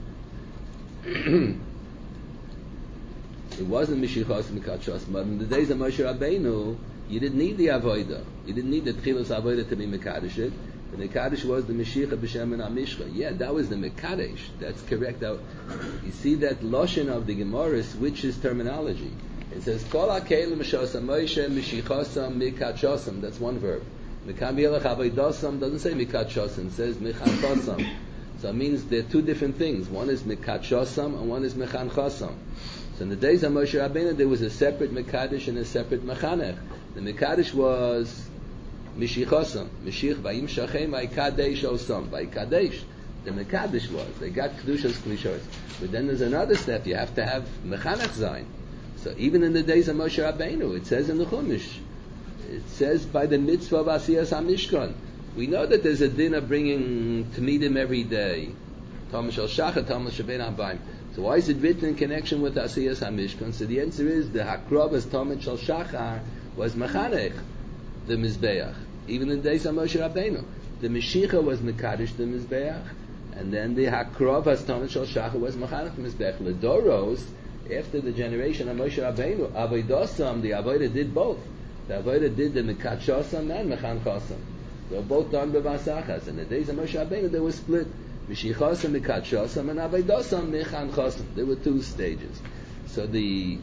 It wasn't Mishichos Mikat Shosam, but in the days of Moshe Rabbeinu, you didn't need the Avodah. You didn't need the Tchilos Avodah to be Mekadosh. The Mekadosh was the Meshicha B'Shem and HaMishcha. Yeah, that was the Mekadosh. That's correct. That, you see that Loshen of the Gemara switches terminology. It says, Kol HaKelim Shosam Moshe Mishichosam Mikat Shosam. That's one verb. Mikan V'Yelech Avoidosam doesn't say Mikat Shosam. It says Mechan Chosam. So it means there are two different things. One is Mikat Shosam and one is Mechan Chosam. So in the days of Moshe Rabbeinu, there was a separate Mekadosh and a separate Mechanech. The Mekadosh was Mishichosam, Mishich Vayim Shachem Vayikadesh Osam, Vayikadesh. The Mekadosh was. They got Kedushas Klishos. But then there's another step. You have to have Mechanech Zayin. So even in the days of Moshe Rabbeinu, it says in the Chumash, it says by the mitzvah of Asiyas HaMishkan. We know that there's a din of bringing Tamidim every day. Talmud Shal Shachar, Talmud Shabbat Habayim. So why is it written in connection with Asiyas HaMishkan? So the answer is the Hakrobas Talmud Shal Shachar was Mechanech, the Mizbeach. Even in the days of Moshe Rabbeinu, the Meshicha was Mekadosh the Mizbeach, and then the Hakrovas Talmud Shal Shachar was Mechanech the Mizbeach. Ledoros, after the generation of Moshe Rabbeinu, Avoidosam, the Avodah did both. The Avodah did the Mekat Shosam and Mechan Chosam. They were both done by Vasachas. In the days of Moshe Rabbeinu, they were split. Mishichosam Mekat Shosam and Avoidosam Mechan Chosam. There were two stages. So the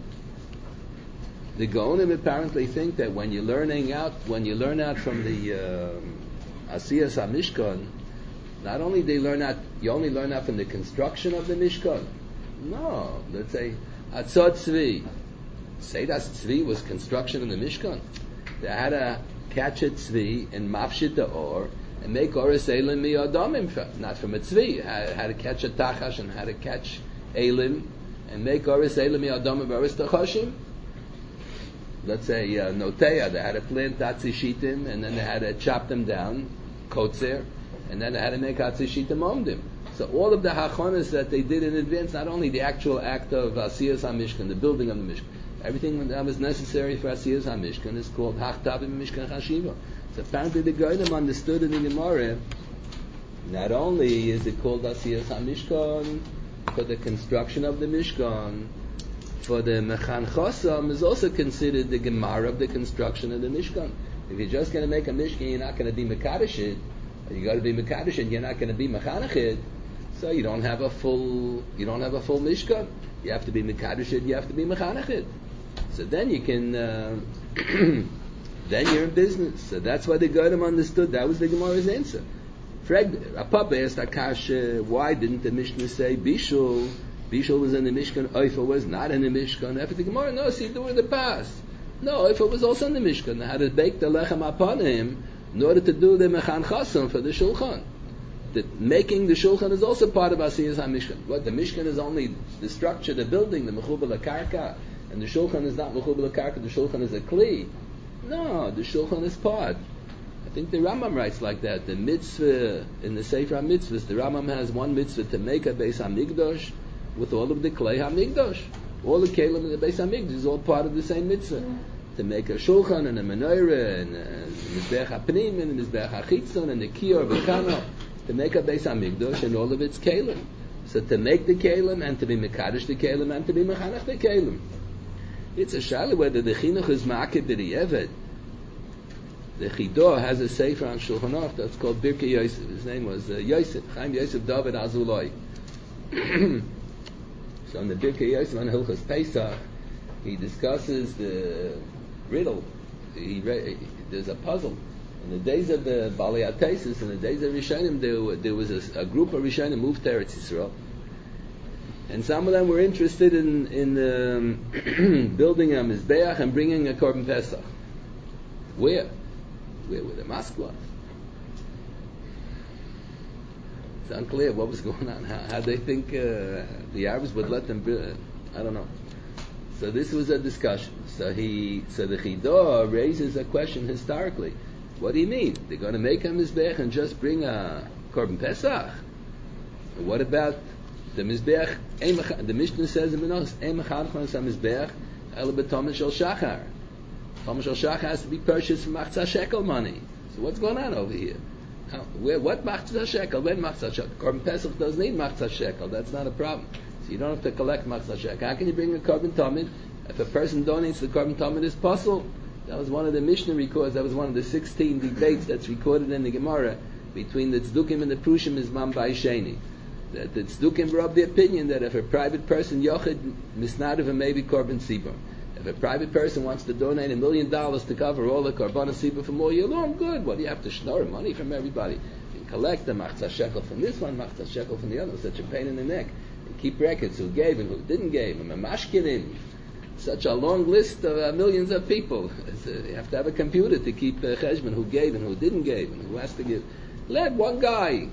The Gaonim apparently think that when you're learning out, when you learn out from the um, Asiyas HaMishkan, not only they learn out, you only learn out from the construction of the Mishkan. No, let's say Atzot Tzvi. Say that Tzvi was construction of the Mishkan. They had to catch a Tzvi and mafshit the or and make Oris Elim mi Adamim, not from a Tzvi. Had, had to catch a Tachash and had to catch Elim and make Oris Elim mi Adamim Oris Tachashim. Let's say uh, Notea, they had to plant Atzishitim and then they had to chop them down, Kotzer, and then they had to make Atzishitim Omdim. So all of the Hachonas that they did in advance, not only the actual act of Asiyas HaMishkan, the building of the Mishkan, everything that was necessary for Asiyas HaMishkan is called Hachtavim Mishkan Chashiva. So apparently the Goyim understood in the Gemara, not only is it called Asiyas HaMishkan for the construction of the Mishkan, for the Mechan Chosam is also considered the Gemara of the construction of the Mishkan. If you're just going to make a Mishkan, you're not going to be Mekadosh it. You got to be Mekadosh it, you're not going to be Mechanech it. So you don't have a full, you don't have a full Mishkan. You have to be Mekadosh it, you have to be Mechanech it. So then you can, uh, then you're in business. So that's why the Goyim understood. That was the Gemara's answer. Rapapa asked Akash, why didn't the Mishnah say Bishul? Bishul was in the Mishkan, Oifa was not in the Mishkan. After the Gemara, no, see, they were in the past. No, Oifa was also in the Mishkan. They had to bake the lechem upon him in order to do the Mechan Chasam for the Shulchan. The, making the Shulchan is also part of Asiyas HaMishkan. What, the Mishkan is only the structure, the building, the Mechubal HaKarka, and the Shulchan is not Mechubal HaKarka, the Shulchan is a Kli. No, the Shulchan is part. I think the Rambam writes like that. The mitzvah, in the Sefer HaMitzvahs, the Rambam has one mitzvah to make a Beis HaMikdash with all of the Klei HaMikdash. All the Kelim in the Beis HaMikdash is all part of the same mitzvah. Yeah. To make a Shulchan and a Menorah and a Mizbech HaPnim and a Mizbech HaChitzon and the Kior V'Kano. to make a Beis Hamikdash and all of its kelim. So to make the kelim and to be mekadosh the kelim and to be mechanech the kelim. It's a shaila whether the chinuch is ma'akid b'di'evet. The Chidor has a sefer on Shulchan Aruch that's called Birkei Yosef. His name was uh, Yosef, Chaim Yosef David Azulai. So on the Birkei Yosef on Hilchos Pesach, he discusses the riddle. He re- there's a puzzle. In the days of the Balei HaTesis, in the days of Rishonim, there, there was a, a group of Rishonim moved to Eretz Yisrael, and some of them were interested in in um, building a mizbeach and bringing a korban pesach. Where? Where were the mosque was? It's unclear what was going on. How, how they think uh, the Arabs would let them build. I don't know. So this was a discussion. So he, so the Chidor raises a question historically. What do you mean? They're going to make a mizbeach and just bring a korban pesach? And what about the mizbeach? The Mishnah says in Menachos, "Ein mechanchon sa mizbeach ela b'tomen shel shachar." Tomen shel shachar has to be purchased from machzah shekel money. So what's going on over here? How, where, what machzah shekel? When machzah shekel? Korban pesach doesn't need machzah shekel. That's not a problem. So you don't have to collect machzah shekel. How can you bring a korban tamid? If a person donates the korban tamid, is possible. That was one of the Mishnah records. That was one of the sixteen debates that's recorded in the Gemara between the Tzdukim and the Prushim is Man Bai Sheni. That the Tzdukim were of the opinion that if a private person yochid misnadav and maybe korban sibur, if a private person wants to donate a million dollars to cover all the korban sibur from all year long, good. What do you have to schnorr money from everybody? You can collect the machzah shekel from this one, machzah shekel from the other. Such a pain in the neck. And keep records who gave and who didn't give, and mashkinim. Such a long list of uh, millions of people. Uh, you have to have a computer to keep uh, cheshbon who gave and who didn't give and who has to give. Let one guy.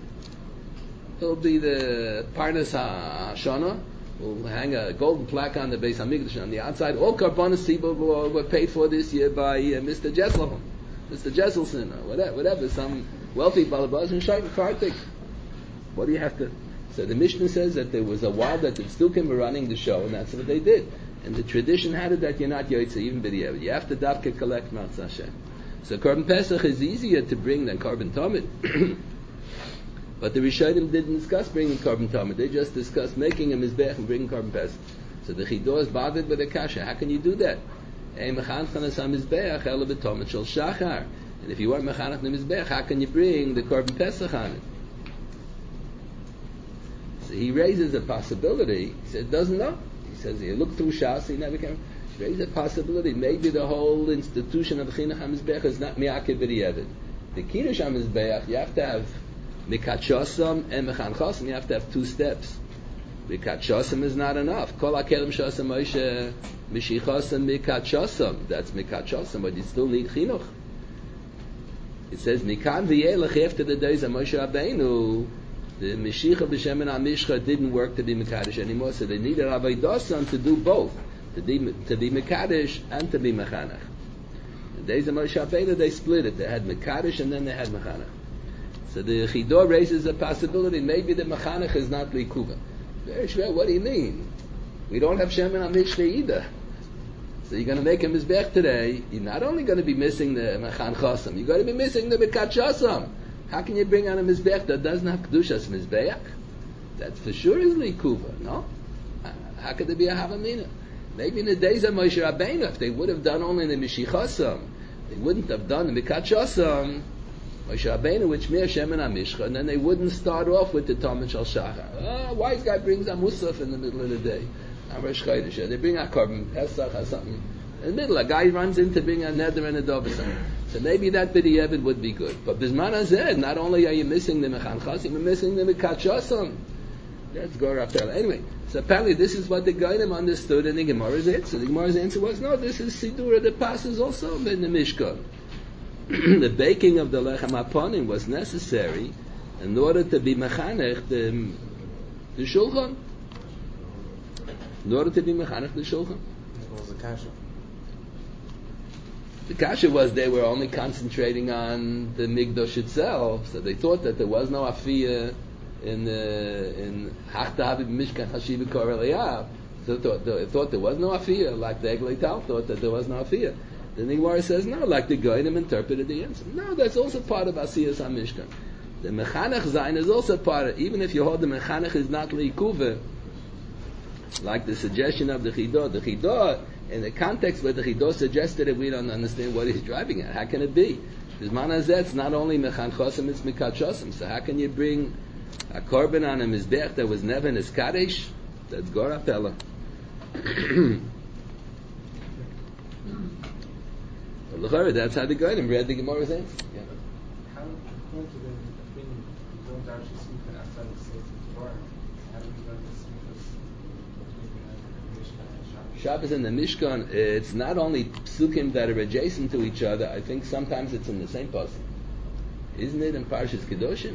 He'll be the Parnas HaShana. We'll hang a golden plaque on the Beis Hamikdash on the outside. All korbanos sibur were, were paid for this year by uh, Mister Jesselson, Mister Jesselson, or whatever, whatever. Some wealthy balabas and Shaitan Kartik. What do you have to? So the Mishnah says that there was a while that the Tzdukim were running the show, and that's what they did. And the tradition had it that you're not yoytze even b'diavad. You have to davke collect matzah shem. So korban pesach is easier to bring than korban tamid. But the Rishonim didn't discuss bringing korban tamid. They just discussed making a mizbech and bringing korban pesach. So the Chidor is bothered with the kasha. How can you do that? Ein mechanchen es ha-mizbech ela b'tomid shel shachar. And if you weren't mechanech the mizbech, how can you bring the korban pesach on it? So he raises a possibility. He said, doesn't know. He says he looked through Shas, he never came. There is a possibility. Maybe the whole institution of Chinuch HaMizbeach is not mi'akev b'di'evet. The Kiddush HaMizbeach, you have to have mikachosam and mechanchosim. You have to have two steps. Mikachosam is not enough. Kol hakelim shosam Moshe mishichosam mikachosam. That's mikachosam, but you still need Chinuch. It says mikan v'yelech after the days of Moshe Rabbeinu. The Meshicha b'Shemen HaMishcha didn't work to be Mekadosh anymore, so they needed Avodah to do both, to be, to be Mekadosh and to be Mechanech. In the days of Moshe Rabbeinu, they split it. They had Mekadosh and then they had Mechanech. So the Chidor raises a possibility, maybe the Mechanech is not Likuva. Very sure, what do you mean? We don't have Shemen HaMishcha either. So you're going to make a Mizbech today, you're not only going to be missing the Mechan Chosam, you're going to be missing the Mekat Shosam. How can you bring on a Mizbeach that doesn't have Kedushas Mizbeach? That for sure is Likuva, no? How could there be a Havamina? Maybe in the days of Moshe Rabbeinu, if they would have done only the Mishichosam, they wouldn't have done the Mikat Shosam, Moshe Rabbeinu, which Mir Shemen HaMishcha, and then they wouldn't start off with the Talmud Shal Shachar. Ah, wise guy brings a Musaf in the middle of the day. Rosh Chodesh. They bring a Korban Pesach or something. In the middle, a guy runs in to bring a Neder and a Dover. So maybe that B'di'evet would be good. But Bizman Hazeh, not only are you missing the Mechan Chasim, you're missing the Mekat Shosam. That's Gor Apel. Anyway, so apparently this is what the Goyim understood in the Gemara's answer. The Gemara's answer was, no, this is Sidura that passes also in the Mishkan. The baking of the Lechem HaPonim was necessary in order to be Mechanech the, the Shulchan. In order to be Mechanech the Shulchan. What was the kasha? The kasha was they were only concentrating on the Migdosh itself, so they thought that there was no Afiyah in the in Hachta Habib Mishkan Hashiva Kor Eliyav. So they thought, they thought there was no Afiyah, like the Eglei Tal thought that there was no Afiyah. Then the Gemara says no, like the Goyim interpreted the answer. No, that's also part of Asiyas HaMishkan. The mechanech zayin is also part of, even if you hold the mechanech is not leikuva, like the suggestion of the chidah. The chidah, in the context where the chidah suggested it, we don't understand what he's driving at. How can it be? Bisman hazeh, it's not only mechanchosim, it's mikachosim. So how can you bring a korban on a mizbech that was never in his kadesh? That's gora pella. That's how the Goyim read the Gemara saying. Yeah. How, according to the opinion, we don't actually speak outside of the Sefer Torah. How do we learn the Smichas between the Mishkan and Shabbos? Shabbos and the Mishkan, it's not only psukim that are adjacent to each other, I think sometimes it's in the same pasuk. Isn't it in Parshas Kedoshim?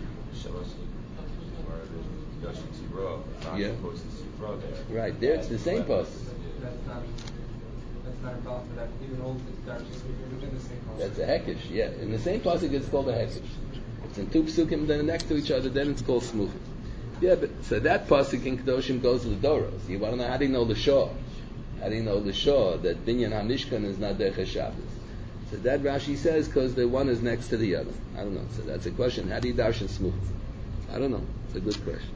Yeah. Right, there it's the same pasuk. That's not, that's not involved for that. Even old Darshis, we're within the same pasuk. That's a hekesh, yeah. In the same pasuk it's called a hekesh. It's in two psukim that are next to each other, then it's called smuchim. Yeah, but so that pasuk in Kedoshim goes to the Doros. You want to know how do you know the Shah? How do you know the Shah that Binyan HaMishkan is not Derech Shabbos? So that Rashi says because the one is next to the other. I don't know. So that's a question. How do you darshan smuchim? I don't know. It's a good question.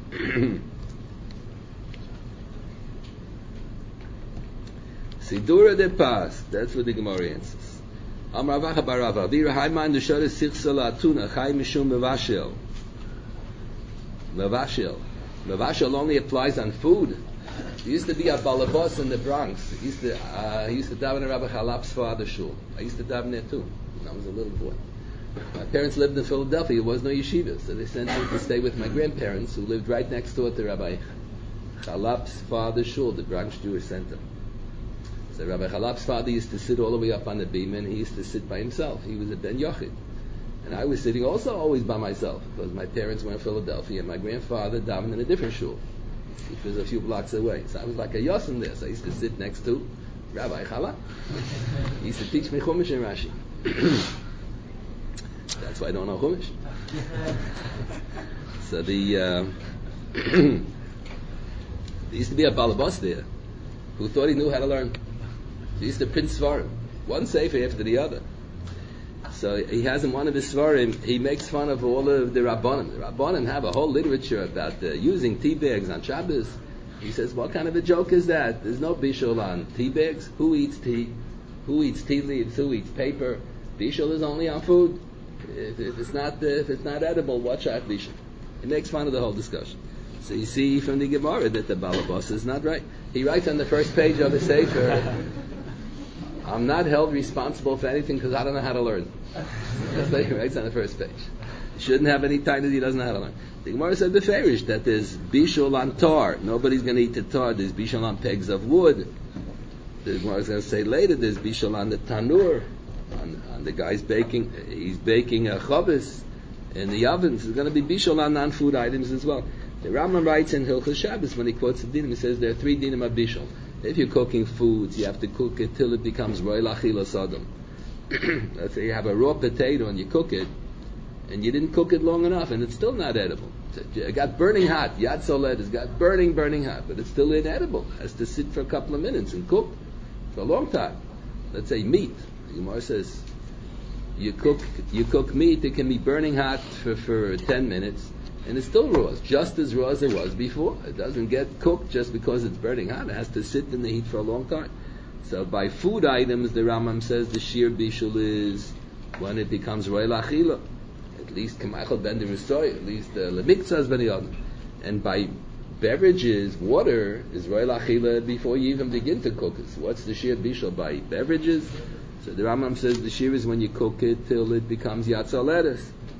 Sidura de Pas. That's what the Gemara answers. Amar Ravacha bar Rava. Vira Haiman Dushara Sichsa Latuna Chai Mishum Mevashel. Mevashel. Mevashel only applies on food. There used to be a balabos in the Bronx. He used to uh, he used to daven in Rabbi Chalap's father's shul. I used to daven there too when I was a little boy. My parents lived in Philadelphia. There was no yeshiva, so they sent me to stay with my grandparents, who lived right next door to Rabbi Chalap's father's shul, the Bronx Jewish Center. So Rabbi Chalap's father used to sit all the way up on the beam, and he used to sit by himself. He was a ben yochid, and I was sitting also always by myself because my parents were in Philadelphia, and my grandfather davened in a different shul, which was a few blocks away. So I was like a yosin there. So I used to sit next to Rabbi Chalap. He used to teach me Chumash and Rashi. That's why I don't know Chumash. So the uh, there used to be a balabas there who thought he knew how to learn. He used to print svarim, one sefer after the other. So he has in one of his svarim, he makes fun of all of the Rabbanim. The Rabbanim have a whole literature about uh, using tea bags on Shabbos. He says, what kind of a joke is that? There's no bishul on tea bags. Who eats tea? Who eats tea leaves? Who eats paper? Bishul is only on food. If, if it's not uh, if it's not edible, what shayach bishul? He makes fun of the whole discussion. So you see from the Gemara that the balabas is not right. He writes on the first page of the sefer, I'm not held responsible for anything because I don't know how to learn. That's what he writes on the first page. He shouldn't have any time that he doesn't know how to learn. The Gemara said beferish that there's bishul on tar. Nobody's going to eat the tar. There's bishul on pegs of wood. The Gemara is going to say later there's bishul on the tanur. On, on the guy's baking, he's baking a chavis in the ovens. There's going to be bishul on non-food items as well. The Rambam writes in Hilchos Shabbos when he quotes the dinim, he says there are three dinim of bishul. If you're cooking foods, you have to cook it till it becomes roy lachila sodom. Let's say you have a raw potato and you cook it, and you didn't cook it long enough, and it's still not edible. It got burning hot. Yad solet has got burning, burning hot, but it's still inedible. It has to sit for a couple of minutes and cook for a long time. Let's say meat. The Gemara says you cook you cook meat, it can be burning hot for, for ten minutes, and it's still raw. It's just as raw as it was before. It doesn't get cooked just because it's burning hot. It has to sit in the heat for a long time. So by food items, the Rambam says the shir bishul is when it becomes roy lachila. At least k'machal ben derusoy, at least lemiktzas ben yodin. And by beverages, water is roy lachila before you even begin to cook it. So what's the shir bishul by beverages? So the Rambam says the shir is when you cook it till it becomes yatzaleres.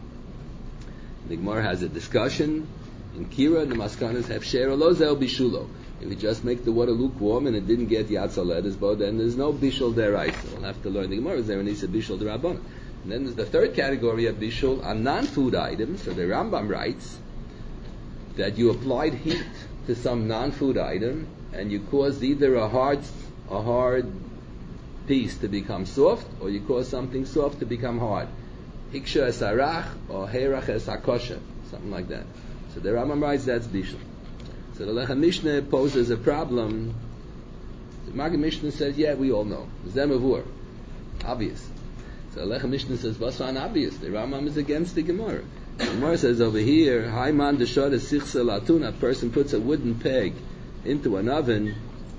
The Gemara has a discussion in Kira. The Maskanas have share lozel bishulo. If you just make the water lukewarm and it didn't get yatzaleres, but then there's no bishul deraisa. We'll have to learn the Gemara. There and he said bishul derabbanan. And then there's the third category of bishul on non-food items. So the Rambam writes that you applied heat to some non-food item and you caused either a hard, a hard piece to become soft, or you cause something soft to become hard. Hiksha es harach or herach es hakosha, something like that. So the Rambam writes that's bishul. So the Lechem Mishnah poses a problem. The Maggid Mishnah says, yeah, we all know. Zemavur. Obvious. So the Lechem Mishnah says, what's on obvious? The Rambam is against the Gemara. The Gemara says over here, Haiman deshad sichsa latun. A person puts a wooden peg into an oven.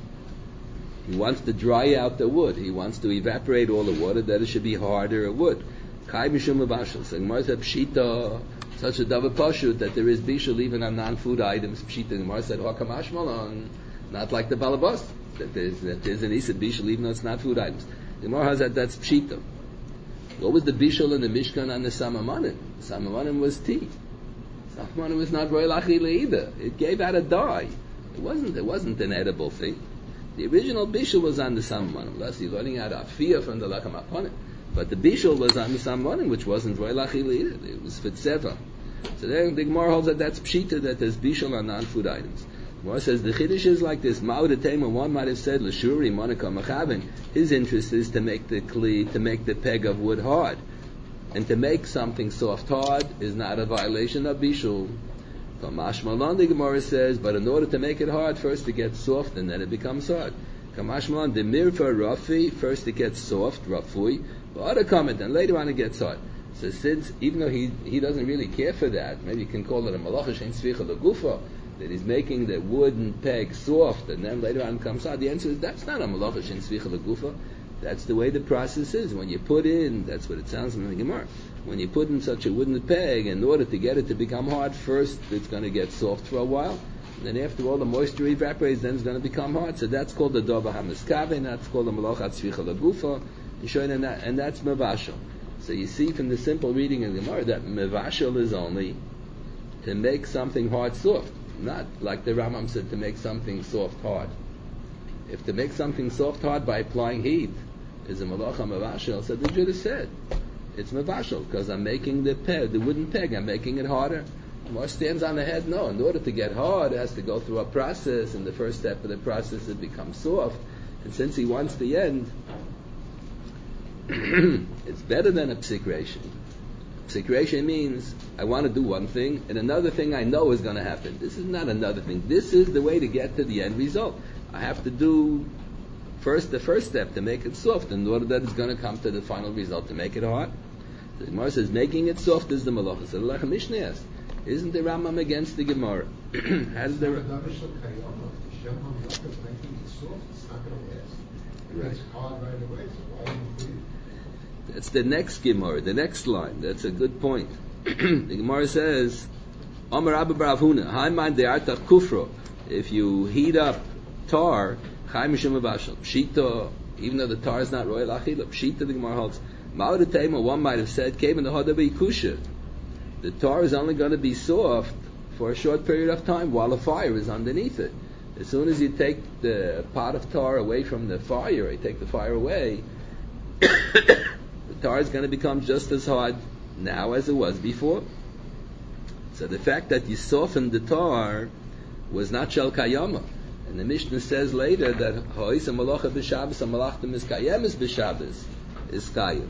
He wants to dry out the wood. He wants to evaporate all the water, that it should be harder wood. Kai mishum mavashal. So Gemara said pshita, such a davar pashut that there is bishul even on non-food items. Pshita. Gemara said hakamash malon, not like the balabas that there's that there's an isid bishul even though it's not food items. Gemara has that that's pshita. What was the bishul in the Mishkan on the Samamanim? Samamanim was tea. Samamanim was not royal achila either. It gave out a dye. It wasn't. It wasn't an edible thing. The original bishul was on the Samamanim. Thus, you're learning out afiyah from the lachem aponim. But the bishul was on the Samamanim, which wasn't royal achila either. It was fitzeva. So then the Gemara holds that that's pshita, that there's bishul on non-food items. Gemara says the chiddush is like this. Ma'od tema. One might have said l'shuri monika machavin. His interest is to make the kli, to make the peg of wood hard, and to make something soft hard is not a violation of bishul. Kamash malon, the Gemara says, but in order to make it hard, first it gets soft and then it becomes hard. Kamash malon, the mirfa rafi, first it gets soft, rafui, but other comment, and later on it gets hard. So since, even though he he doesn't really care for that, maybe you can call it a malacha shein tzvicha legufa, that he's making the wooden peg soft and then later on comes hard. The answer is that's not a malacha shein tzvicha legufa. That's the way the process is. When you put in, that's what it sounds in the Gemara. When you put in such a wooden peg, in order to get it to become hard, first it's going to get soft for a while, and then after all the moisture evaporates, then it's going to become hard. So that's called the dova hamiskave, and that's called the malacha tzvicha legufa, and, that, and that's mevashel. So you see from the simple reading of the Gemara that mevashel is only to make something hard soft, not like the Rambam said to make something soft hard. If to make something soft hard by applying heat is a malacha mevashel, so the Judah said it's mevashel because I'm making the peg, the wooden peg, I'm making it harder. More stands on the head. No, in order to get hard, it has to go through a process, and the first step of the process it becomes soft. And since he wants the end, it's better than a psikration. Psikration means I want to do one thing, and another thing I know is going to happen. This is not another thing. This is the way to get to the end result. I have to do first the first step to make it soft in order that it's going to come to the final result to make it hard. The Gemara says making it soft is the malacha. So the Lechem Mishnah asks, isn't the Rambam against the Gemara? How does the Rambam? Right. That's the next Gemara, the next line. That's a good point. The Gemara says, Amar Abba Bar Avuna, Haiman de'artach kufro. If you heat up tar, Chai mishum mevashel. Pshita, even though the tar is not royal achila, Pshita, the Gemara holds. Ma'od tema, one might have said, came in the hoda b'yikusha. The tar is only going to be soft for a short period of time while the fire is underneath it. As soon as you take the pot of tar away from the fire, you take the fire away, the tar is going to become just as hard now as it was before. So the fact that you softened the tar was not shel kayama. And the Mishnah says later that ha'isa malacha b'Shabbos ha'malachta miskayemes b'Shabbos is kayev.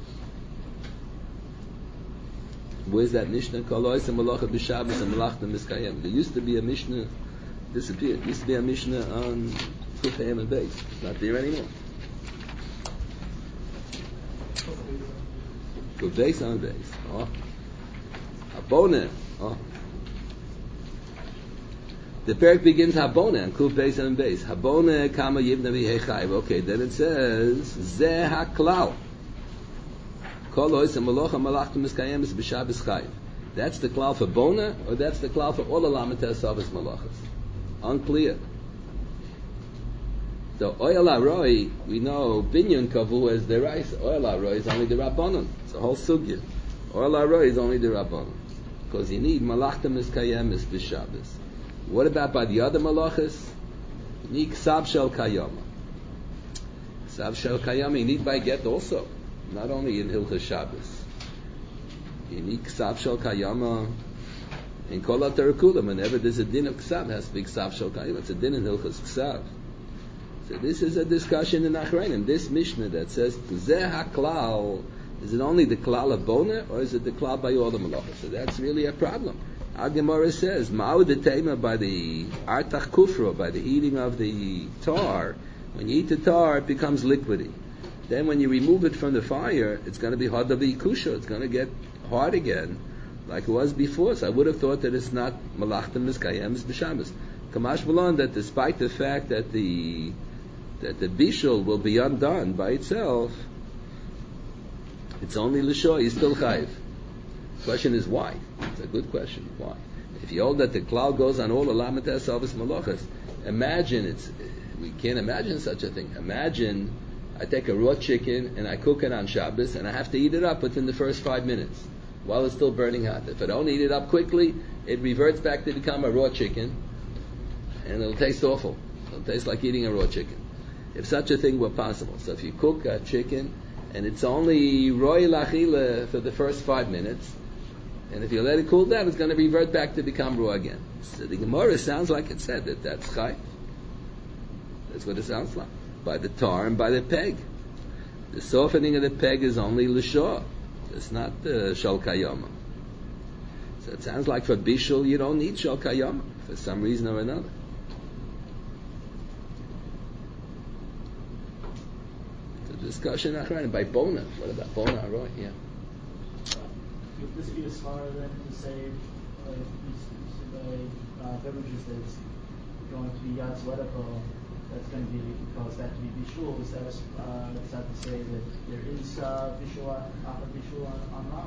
Where's that Mishnah? Kol ha'isa malacha b'Shabbos ha'malachta miskayem. There used to be a Mishnah, disappeared. There used to be a Mishnah on Kufayim and Beis. It's not there anymore. Kufayim and Beis. Oh. Habona. Oh. The parak begins Habona and Kuf Beis and Beis. Habona kama yivna v'hechayv. Okay, then it says Zeh haklal. Kol ha'isa malacha malachta miskayemes b'Shabbos chayv. That's the klal for Bona, or that's the klal for all the Lametes Savas malachas? Unclear. So Oyel HaRoi, we know Binyan Kavu as the rice. Oyel HaRoi is only the Rabbanon. It's a whole sugya. Oyel HaRoi is only the Rabbanon. Because you need Malachta Miskayemes b'Shabbos. What about by the other malachas? You need Ksav Shel Kayama. Ksav Shel Kayama you need by get also. Not only in Hilchas Shabbos. You need Ksav Shel Kayama in Kol HaTerekulim. Whenever there's a din of Ksav, it has to be Ksav Shel Kayama. It's a din in Hilchas Ksav. So this is a discussion in Achreinim. This Mishnah that says Zeh HaKlal, is it only the Klal of Bona, or is it the Klal by all the malachas? So that's really a problem. Our Gemara says Ma'ud Tema by the Artach Kufro, by the heating of the tar. When you eat the tar, it becomes liquidy. Then when you remove it from the fire, it's going to be hard to be kusha. It's going to get hard again. like it was before. So I would have thought that it's not malachtim miskayem b'Shabbos. Kamash Malon, that despite the fact that the that the bishul will be undone by itself, it's only l'shoy, he's still chayiv. Question is why? It's a good question. Why? If you hold that the cloud goes on all the lametes avos malachas, imagine it's we can't imagine such a thing. Imagine I take a raw chicken and I cook it on Shabbos and I have to eat it up within the first five minutes while it's still burning hot. If I don't eat it up quickly, it reverts back to become a raw chicken and it'll taste awful. It'll taste like eating a raw chicken. If such a thing were possible. So if you cook a chicken and it's only roy lachila for the first five minutes, and if you let it cool down, it's going to revert back to become raw again. So the Gemara sounds like it said that that's chai. That's what it sounds like. By the tar and by the peg. The softening of the peg is only l'shah. It's not the uh, shal kayama. So it sounds like for bishul you don't need shal kayama for some reason or another. The discussion achron by Bona. What about Bona? Right? Yeah. Would this be a smaller then to say uh, uh, beverages that's going to be yatz ledako, that's going to be cause that to be bishul? Is that uh, is that to say that there is uh, bishul after bishul on, on rock?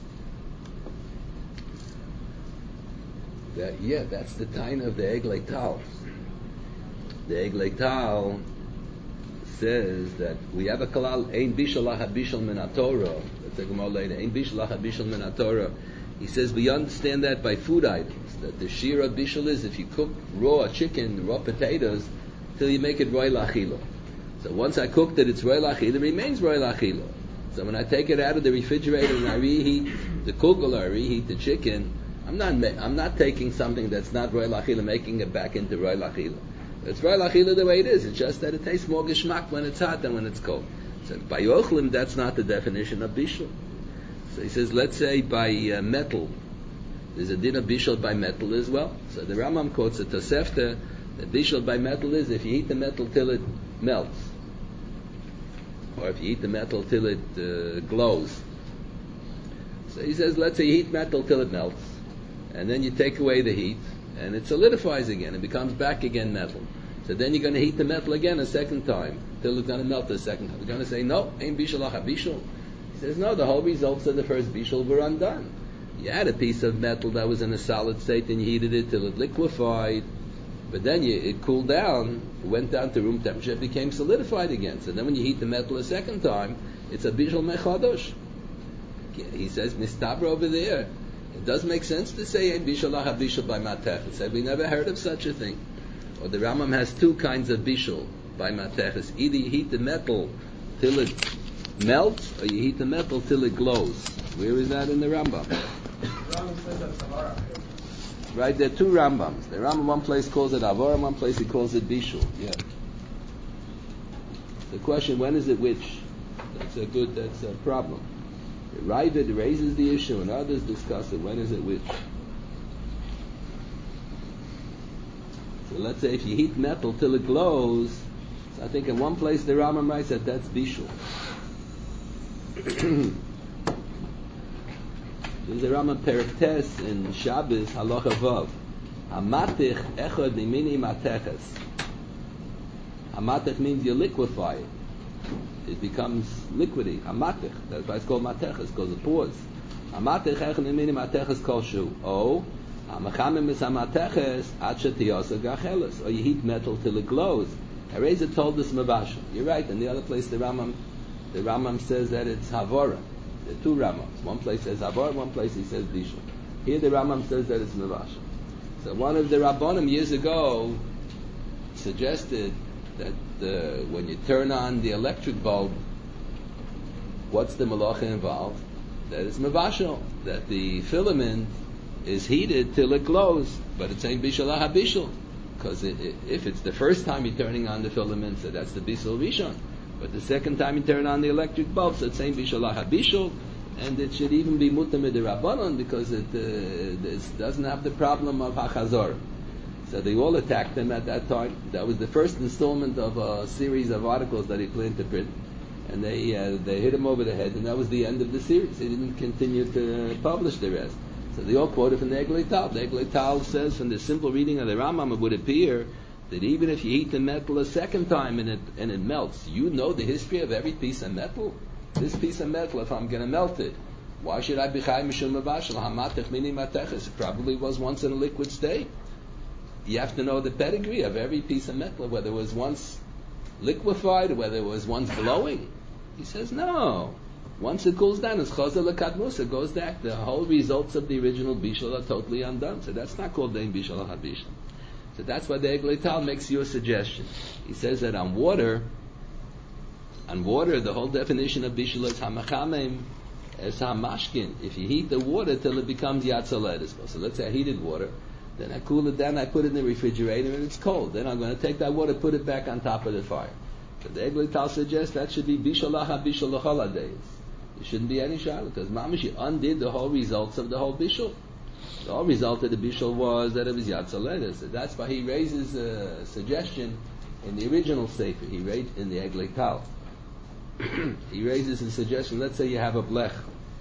That, yeah, that's the time of the egg leital. The egg leital says that we have a kalal ein bishul lacha bishul min haTorah. Let's take them all later. Ein bishul lacha bishul min haTorah. He says we understand that by food items, that the shira bishul is if you cook raw chicken, raw potatoes, till you make it roy lachila. So once I cooked it, it's roy lachila, it remains roy lachila. So when I take it out of the refrigerator and I reheat the kugel or I reheat the chicken, I'm not I'm not taking something that's not roy lachila, making it back into roy lachila. It's roy lachila the way it is. It's just that it tastes more geschmack when it's hot than when it's cold. So by yochlim, that's not the definition of bishul. So he says, let's say by uh, metal, there's a din of bishul by metal as well. So the Rambam quotes a Tosefta that bishul by metal is if you heat the metal till it melts, or if you heat the metal till it uh, glows. So he says, let's say you heat metal till it melts, and then you take away the heat, and it solidifies again, it becomes back again metal. So then you're going to heat the metal again a second time, till it's going to melt a second time. You're going to say, no, ain't bishul lacha bishul. He says, no, the whole results of the first bishul were undone. You had a piece of metal that was in a solid state, and you heated it till it liquefied, but then you, it cooled down, it went down to room temperature, it became solidified again. So then when you heat the metal a second time, it's a bishul mechadosh. He says, mistabra over there. It does make sense to say ein bishul lacha bishul by matech. Said we never heard of such a thing. Or the Rambam has two kinds of bishul by mateches. Either you heat the metal till it melts, or you heat the metal till it glows. Where is that in the Rambam? The Rambam says that's Savara. Right, there are two Rambams. The Rambam one place calls it avora, one place he calls it bishul. Yeah. The question, when is it which? That's a good, that's a problem. The Ravid raises the issue and others discuss it. When is it which? So let's say if you heat metal till it glows, so I think in one place the Rambam writes that that's bishul. There's a Rambam Perek Tes in Shabbos Halacha Vav. Hamatich echad imini mateches. Hamatich means you liquefy it. It becomes liquidy. Hamatich. That's why it's called mateches, because it pours. Hamatich echad imini mateches kol shu. Oh. Hamachamim is hamateches ad shetiyasa gacheles. Or you heat metal till it glows. Hareza told us mavashal. You're right. In the other place, the Rambam, the Rambam says that it's havora. There are two Rambams. One place says havora, one place he says bishul. Here the Rambam says that it's mavashal. So one of the Rabbonim years ago suggested that uh, when you turn on the electric bulb, what's the malacha involved? That it's mavashal. That the filament is heated till it glows, but it's saying bishul lacha bishul, because it, it, if it's the first time you're turning on the filament, so that's the bishul rishon. But the second time you turn on the electric bulb, so it's saying bishul lacha bishul, and it should even be mutamid rabbanon because it, uh, it doesn't have the problem of hachazor. So they all attacked him at that time. That was the first installment of a series of articles that he planned to print, and they uh, they hit him over the head, and that was the end of the series. He didn't continue to publish the rest. So they all quoted from the Eglei Tal. The Eglei Tal says from the simple reading of the Rambam, it would appear that even if you heat the metal a second time and it and it melts, you know the history of every piece of metal. This piece of metal, if I'm going to melt it, why should I be chai mishum mavashel? Hamatech mini mateches. It probably was once in a liquid state. You have to know the pedigree of every piece of metal, whether it was once liquefied or whether it was once glowing. He says no. Once it cools down, it's chazal lekadmus. It goes back. The whole results of the original bishul are totally undone. So that's not called dein bishul habishul. So that's why the Eglei Tal makes you a suggestion. He says that on water, on water, the whole definition of bishul is hamachamim as hamashkin. If you heat the water till it becomes yatzaledis. So let's say I heated water, then I cool it down, I put it in the refrigerator, and it's cold. Then I'm going to take that water, put it back on top of the fire. So the Eglei Tal suggests that should be bishul habishul l'chol days. There shouldn't be any shadow because mamish undid the whole results of the whole bishul. The whole result of the bishul was that it was yatzaledis. So that's why he raises a suggestion in the original sefer. He raised in the Eglei Tal. He raises a suggestion. Let's say you have a blech,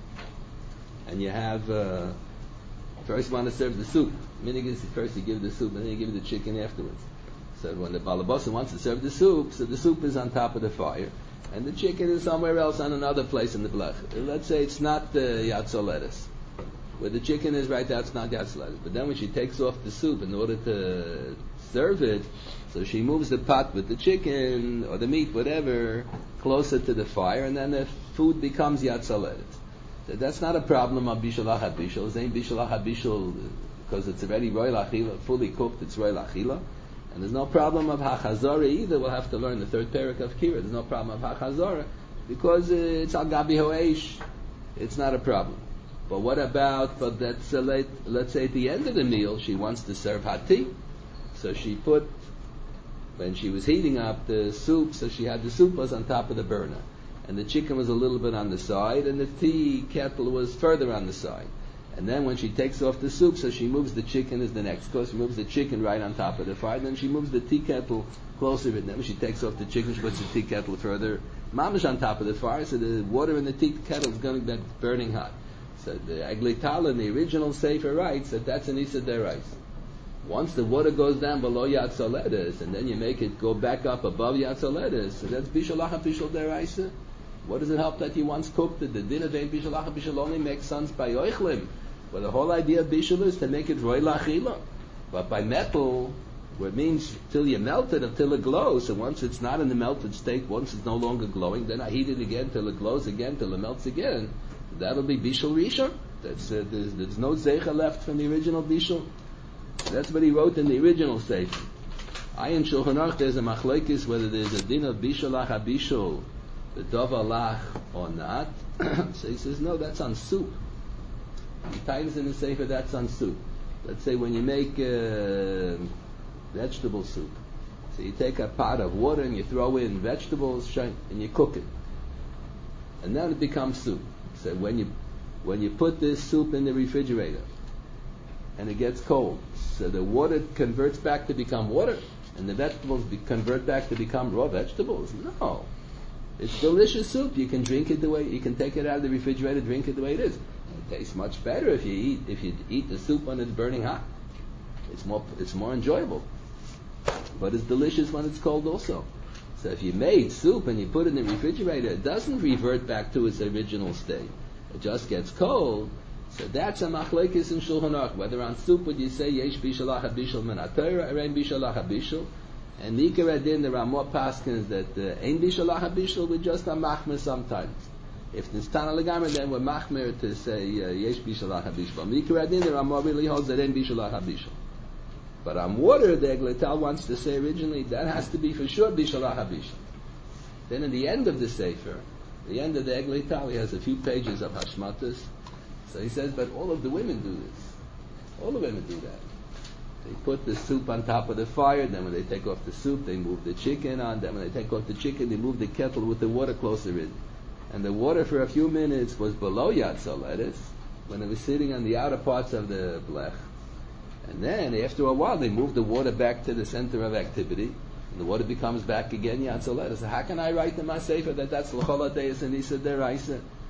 and you have uh, first you want to serve the soup. Minig is first you give the soup, and then you give the chicken afterwards. So when the balabosa wants to serve the soup, so the soup is on top of the fire, and the chicken is somewhere else on another place in the blech. Let's say it's not the uh, yatzaledis. Where the chicken is right there, it's not yatzaledis. But then when she takes off the soup in order to serve it, so she moves the pot with the chicken or the meat, whatever, closer to the fire, and then the food becomes yatzaledis. So that's not a problem of bishul habishul. It's ain't bishul habishul because it's already royal achila, fully cooked. It's royal achila, and there's no problem of hachazara either. We'll have to learn the third parak of Kira. There's no problem of hachazara because it's al gabi ho'esh. It's not a problem. But what about, but that's uh, late, let's say at the end of the meal, she wants to serve hot tea. So she put, when she was heating up the soup, so she had the soup was on top of the burner. And the chicken was a little bit on the side, and the tea kettle was further on the side. And then when she takes off the soup, so she moves the chicken as the next course. She moves the chicken right on top of the fire. Then she moves the tea kettle closer. And then when she takes off the chicken, she puts the tea kettle further, mamish on top of the fire. So the water in the tea kettle is going to be burning hot. So the Eglei Tal in the original Sefer writes that that's an Issa Derais. Once the water goes down below Yatzaledis, and then you make it go back up above Yatzaledis, so that's Bishul Bishul Deraisa. What does it help that you once cooked it? The din of Bishul Bishul only makes sense by Yoichlim. But the whole idea of Bishul is to make it Roy Lachila. But by metal, where it means till you melt it until it glows, and once it's not in the melted state, once it's no longer glowing, then I heat it again till it glows again, till it melts again. That'll be Bishul Rishon. That's, uh, there's, there's no Zeicha left from the original Bishul. That's what he wrote in the original Sefer. I in Shulchan Aruch, there's a machlekes whether there's a din of Bishul Lach HaBishul, the Dova Lach, or not. So he says, no, that's on soup. He ties in the Sefer, that's on soup. Let's say when you make uh, vegetable soup. So you take a pot of water and you throw in vegetables and you cook it. And then it becomes soup. So when you when you put this soup in the refrigerator and it gets cold, so the water converts back to become water, and the vegetables be, convert back to become raw vegetables. No, it's delicious soup. You can drink it the way you can take it out of the refrigerator, drink it the way it is. It tastes much better if you eat if you eat the soup when it's burning hot. It's more it's more enjoyable, but it's delicious when it's cold also. So if you made soup and you put it in the refrigerator, it doesn't revert back to its original state. It just gets cold. So that's a machlekes in Shulchan Aruch. Whether on soup would you say yesh bishul habishul min haTorah or ein bishul habishul, and the Ikar Adin, the Ramah paskins that uh, ein bishul habishul with just a machmer sometimes. If it's Tana Legamer, then we're machmer to say yesh bishul habishul. But the Ikar Adin, the Ramah really holds that ein bishul habishul. But on water, the Eglei Tal wants to say originally, that has to be for sure Bishul HaBishul. Then in the end of the Sefer, the end of the Eglei Tal, he has a few pages of Hashmatas. So he says, but all of the women do this. All the women do that. They put the soup on top of the fire, then when they take off the soup, they move the chicken on, then when they take off the chicken, they move the kettle with the water closer in. And the water for a few minutes was below Yatzaledis, when it was sitting on the outer parts of the blech. And then, after a while, they move the water back to the center of activity, and the water becomes back again Yatzaledis. So how can I write in my Sefer that that's L'chol HaDeis and Issa Deraisa?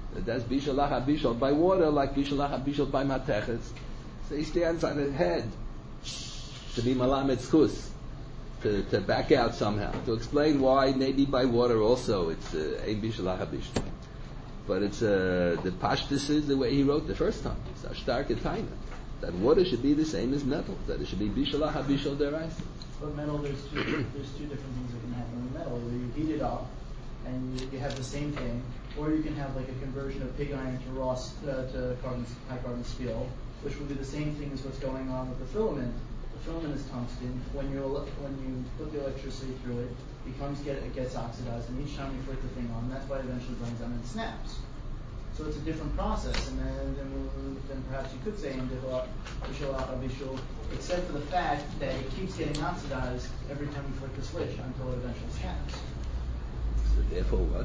That that's bishalach habishol by water, like bishalach habishol by mateches. So he stands on his head to be malamed schus, to to back out somehow, to explain why maybe by water also it's ein bishalach habishol. But it's uh, the pashtus is the way he wrote the first time. It's a starke taina that water should be the same as metal, that it should be bishalach habishol derais. But metal, there's two there's two different things that can happen with metal. Either you heat it up and you, you have the same thing, or you can have like a conversion of pig iron to raw s- uh, to carbon high carbon steel, which will be the same thing as what's going on with the filament. The filament is tungsten. When you when you put the electricity through it, it becomes get it gets oxidized, and each time you flick the thing on, that's why it eventually burns out and snaps. So it's a different process, and then then, then perhaps you could say in Bishul Bishul, except for the fact that it keeps getting oxidized every time you flick the switch until it eventually snaps. So therefore what?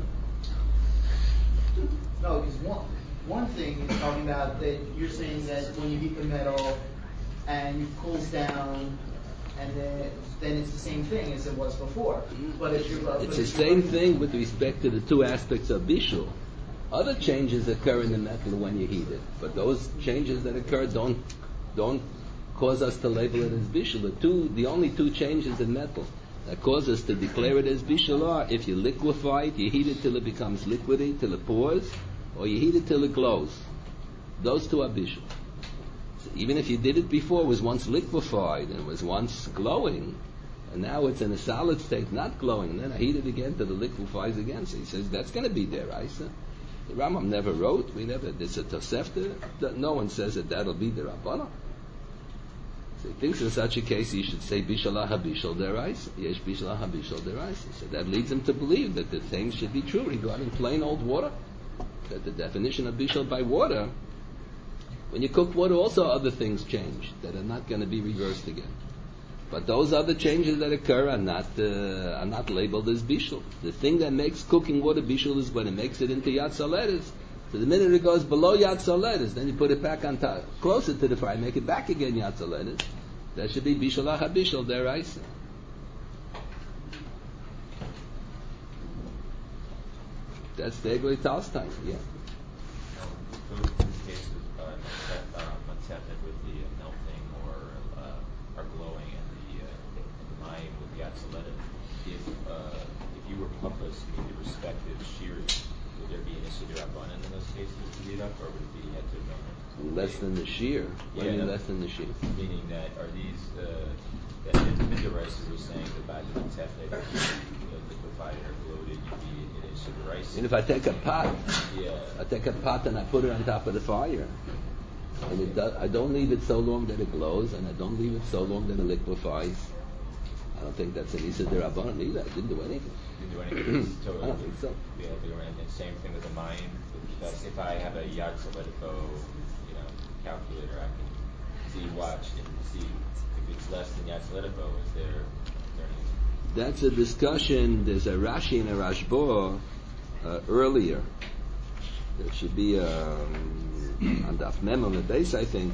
No, because one one thing is talking about that you're saying that when you heat the metal and it cools down, and then then it's the same thing as it was before. But if you're uh, It's but the if same you're, thing with respect to the two aspects of bishul. Other changes occur in the metal when you heat it, but those changes that occur don't don't cause us to label it as bishul. The two, the only two changes in metal that cause us to declare it as bishul are if you liquefy it, you heat it till it becomes liquidy, till it pours, or you heat it till it glows. Those two are bishul. So even if you did it before, it was once liquefied and it was once glowing, and now it's in a solid state, not glowing, and then I heat it again till it liquefies again. So he says that's going to be there, right? So the Rambam never wrote. We never. It's a Tosefta. No one says that that'll be the Rabbanah. So he thinks in such a case he should say Bishalah Habishal Derais. Yesh Bishalah Habishal Derais. So that leads him to believe that the same should be true regarding plain old water. That the definition of Bishal by water, when you cook water, also other things change that are not going to be reversed again. But those other changes that occur are not uh, are not labeled as bishul. The thing that makes cooking water bishul is when it makes it into yad saleres. So the minute it goes below yad saleres, then you put it back on top, closer to the fire, make it back again yad saleres. That should be bishul habishul deraisa. That's the Egli Talstein, yeah. Those two cases, uh, Matzepet with the uh, melting or uh, are glowing, and the uh, mayim with the Atzalet. If uh, if you were puppets in the respective shears, would there be an issue rabbanan in those cases to read up, or would it be yet to know? Less than the shear. What yeah, do you mean no, less than the shear? Meaning that are these uh, that if Midrash was saying that by the Matzepet, liquefied or bloated, you'd be an issue of rice. And if I take a pot, Yeah. I take a pot and I put it on top of the fire, and it does, I don't leave it so long that it glows, and I don't leave it so long that it liquefies. I don't think that's an Issa D'Rabbanan either. I didn't do anything. You do anything. So I don't think so. Yeah, do anything. Same thing with the mayim. If, if I have a Yad Solidifo, you know, calculator, I can see, watch, and see if it's less than Yad Solidifo. Is there, is there any? That's a discussion. There's a Rashi and a Rashba uh, earlier. There should be um, on Daf Mem on the base, I think.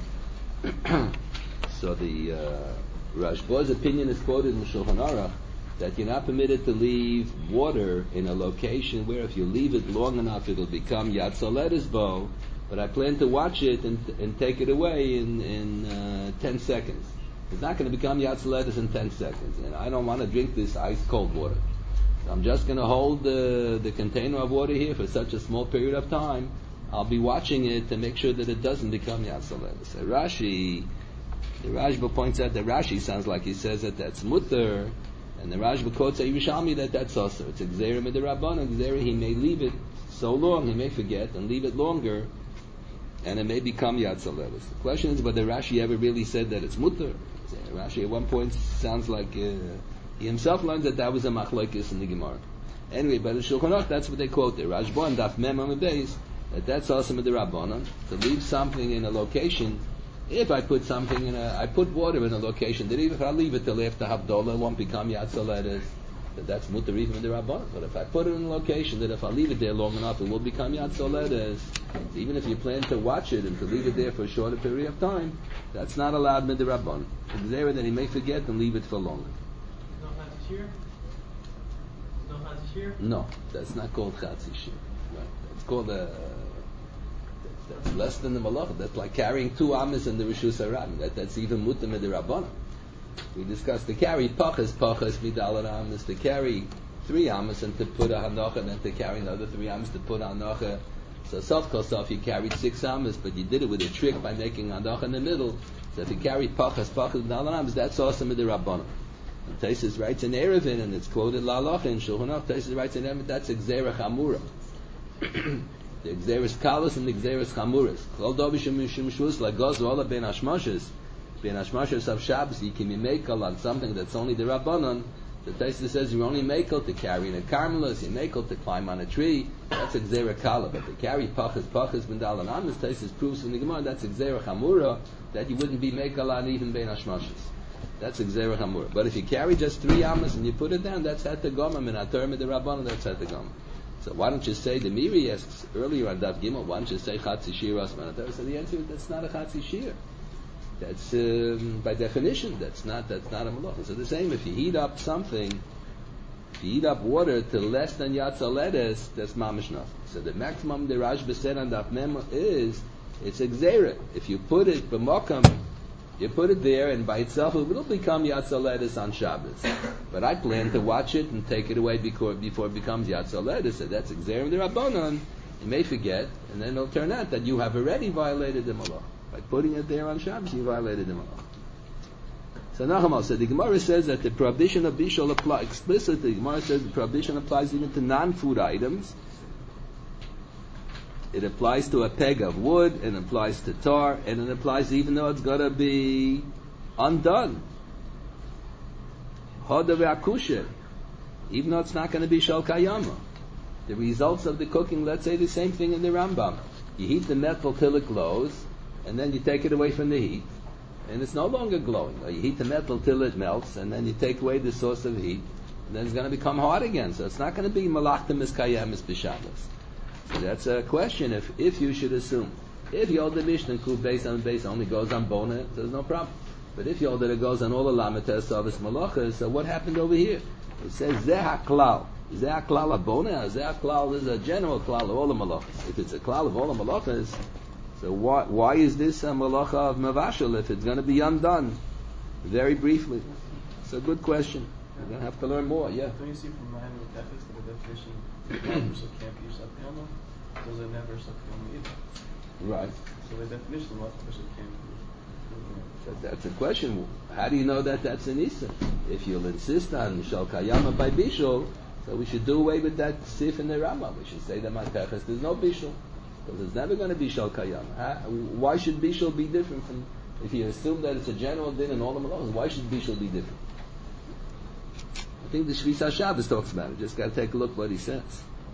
So the uh, Rashba's opinion is quoted in the Shulchan Aruch that you're not permitted to leave water in a location where if you leave it long enough it'll become Yad Soledes bow, but I plan to watch it and, and take it away in, in uh, ten seconds. It's not going to become Yad Soledes in ten seconds, and I don't want to drink this ice cold water. So I'm just going to hold the, the container of water here for such a small period of time. I'll be watching it to make sure that it doesn't become Yad Soledes. So Rashi, the Rashba points out that Rashi sounds like he says that that's mutter, and the Rashba quotes a Yerushalmi that that's also. It's a Gzeira Midrabbanan. Gzeira, he may leave it so long, he may forget, and leave it longer, and it may become Yad Soledes. The question is whether Rashi ever really said that it's mutter. Rashi at one point sounds like uh, he himself learned that that was a machlokes in the Gemara. Anyway, but in Shulchan Aruch, that's what they quote there. Rashba and Daf Mem on the base, that that's also Midrabbanan, to leave something in a location. If I put something in a, I put water in a location, that even if I leave it till after Havdalah, it won't become Yad Soledes, that that's mutter even in the Rabbanan. But if I put it in a location that if I leave it there long enough, it will become Yad Soledes, even if you plan to watch it and to leave it there for a shorter period of time, that's not allowed in the Rabbanan. It's there that he may forget and leave it for longer. No Chatzishir? No Chatzishir? No, that's not called Chatzishir. Right. It's called a That's less than the malacha. That's like carrying two amas in the Rishus Harabim. That, that's even mutam midirabbanan. We discussed to carry pachas, pachas midal amas, to carry three amas and to put a hanocha, and then to carry another three amas to put a hanocha. So self kol self, you carried six amas, but you did it with a trick by making hanocha in the middle. So if you carry pachas, pachas midal amas, that's also midirabbanan. And Taisus writes in Erevin, and it's quoted la'alocha in Shulchan Aruch. Taisus writes in Erevin, that's Gzeira Chamura. The Gzeiras Kalas and the Gzeiras Chamuras. Chol Dobishim Mishim Shus Lagos Ola Ben Hashmoshes. Ben Hashmoshes of Shabbos, you can be makel on something that's only the Rabbanon. The Taisus says you're only makel to carry in a carmelis, you're makel to climb on a tree. That's a Gzeira Kala. But to carry pachas, pachas, b'ndal and amas, Taisus proves from the Gemara that's a Gzeira Chamura that you wouldn't be makel on even Ben Hashmoshes. That's a Gzeira Chamura. But if you carry just three amas and you put it down, that's at the Gomam. And at Term the Rabbanon, that's at the Gomam. So why don't you say, the Miri asks earlier on Daf Gimel, why don't you say Chatzi Shir Asman? So the answer is that's not a Chatzi Shir. That's um, by definition, that's not that's not a malacha. So the same, if you heat up something, if you heat up water to less than Yatzaledes, that's mamish nothing. So the maximum the Rashba said on Daf Mem is, it's a Gzeira. If you put it b'mokam, you put it there, and by itself it will become Yatzaledes on Shabbos. But I plan to watch it and take it away before, before it becomes Yatzaledes. So that's Gzeira the Rabbanon. You may forget, and then it'll turn out that you have already violated the malacha. By putting it there on Shabbos, you violated the malacha. So Nachamal said, the Gemara says that the prohibition of bishul applies explicitly. The Gemara says the prohibition applies even to non-food items. It applies to a peg of wood, and it applies to tar, and it applies even though it's got to be undone. Hoda ve'akusher, even though it's not going to be shal kayama. The results of the cooking, let's say the same thing in the Rambam. You heat the metal till it glows, and then you take it away from the heat, and it's no longer glowing. Or you heat the metal till it melts, and then you take away the source of heat, and then it's going to become hard again. So it's not going to be malachta miskayemis b'Shabbos. So that's a question. If if you should assume, if you hold the Mishnah Kuf based on base only goes on bona, so there's no problem. But if you hold that it goes on all the lamites of his malachas, so what happened over here? It says zeh haklal. Zeh haklal abona. Zeh haklal is a general klal of all the malachas. If it's a klal of all the malachas, so why why is this a malacha of mavashal if it's going to be undone? Very briefly, it's a good question. We're going to have to learn more. Yeah. Don't you see from mine with ethics that the definition of can't be shakiyama? Those are never shakiyama either. Right. So the definition of bishul can't be. So that's a question. How do you know that that's an Issa? If you'll insist on Shal Kayama by Bishul, so we should do away with that Sif in the Rambam. We should say that Matechas there's no Bishul. Because there's never going to be Shal Kayama. How, why should Bishul be different from, if you assume that it's a general din in all the malachas, why should Bishul be different? I think the Shvis HaShabbos talks about it. Just got to take a look what he says.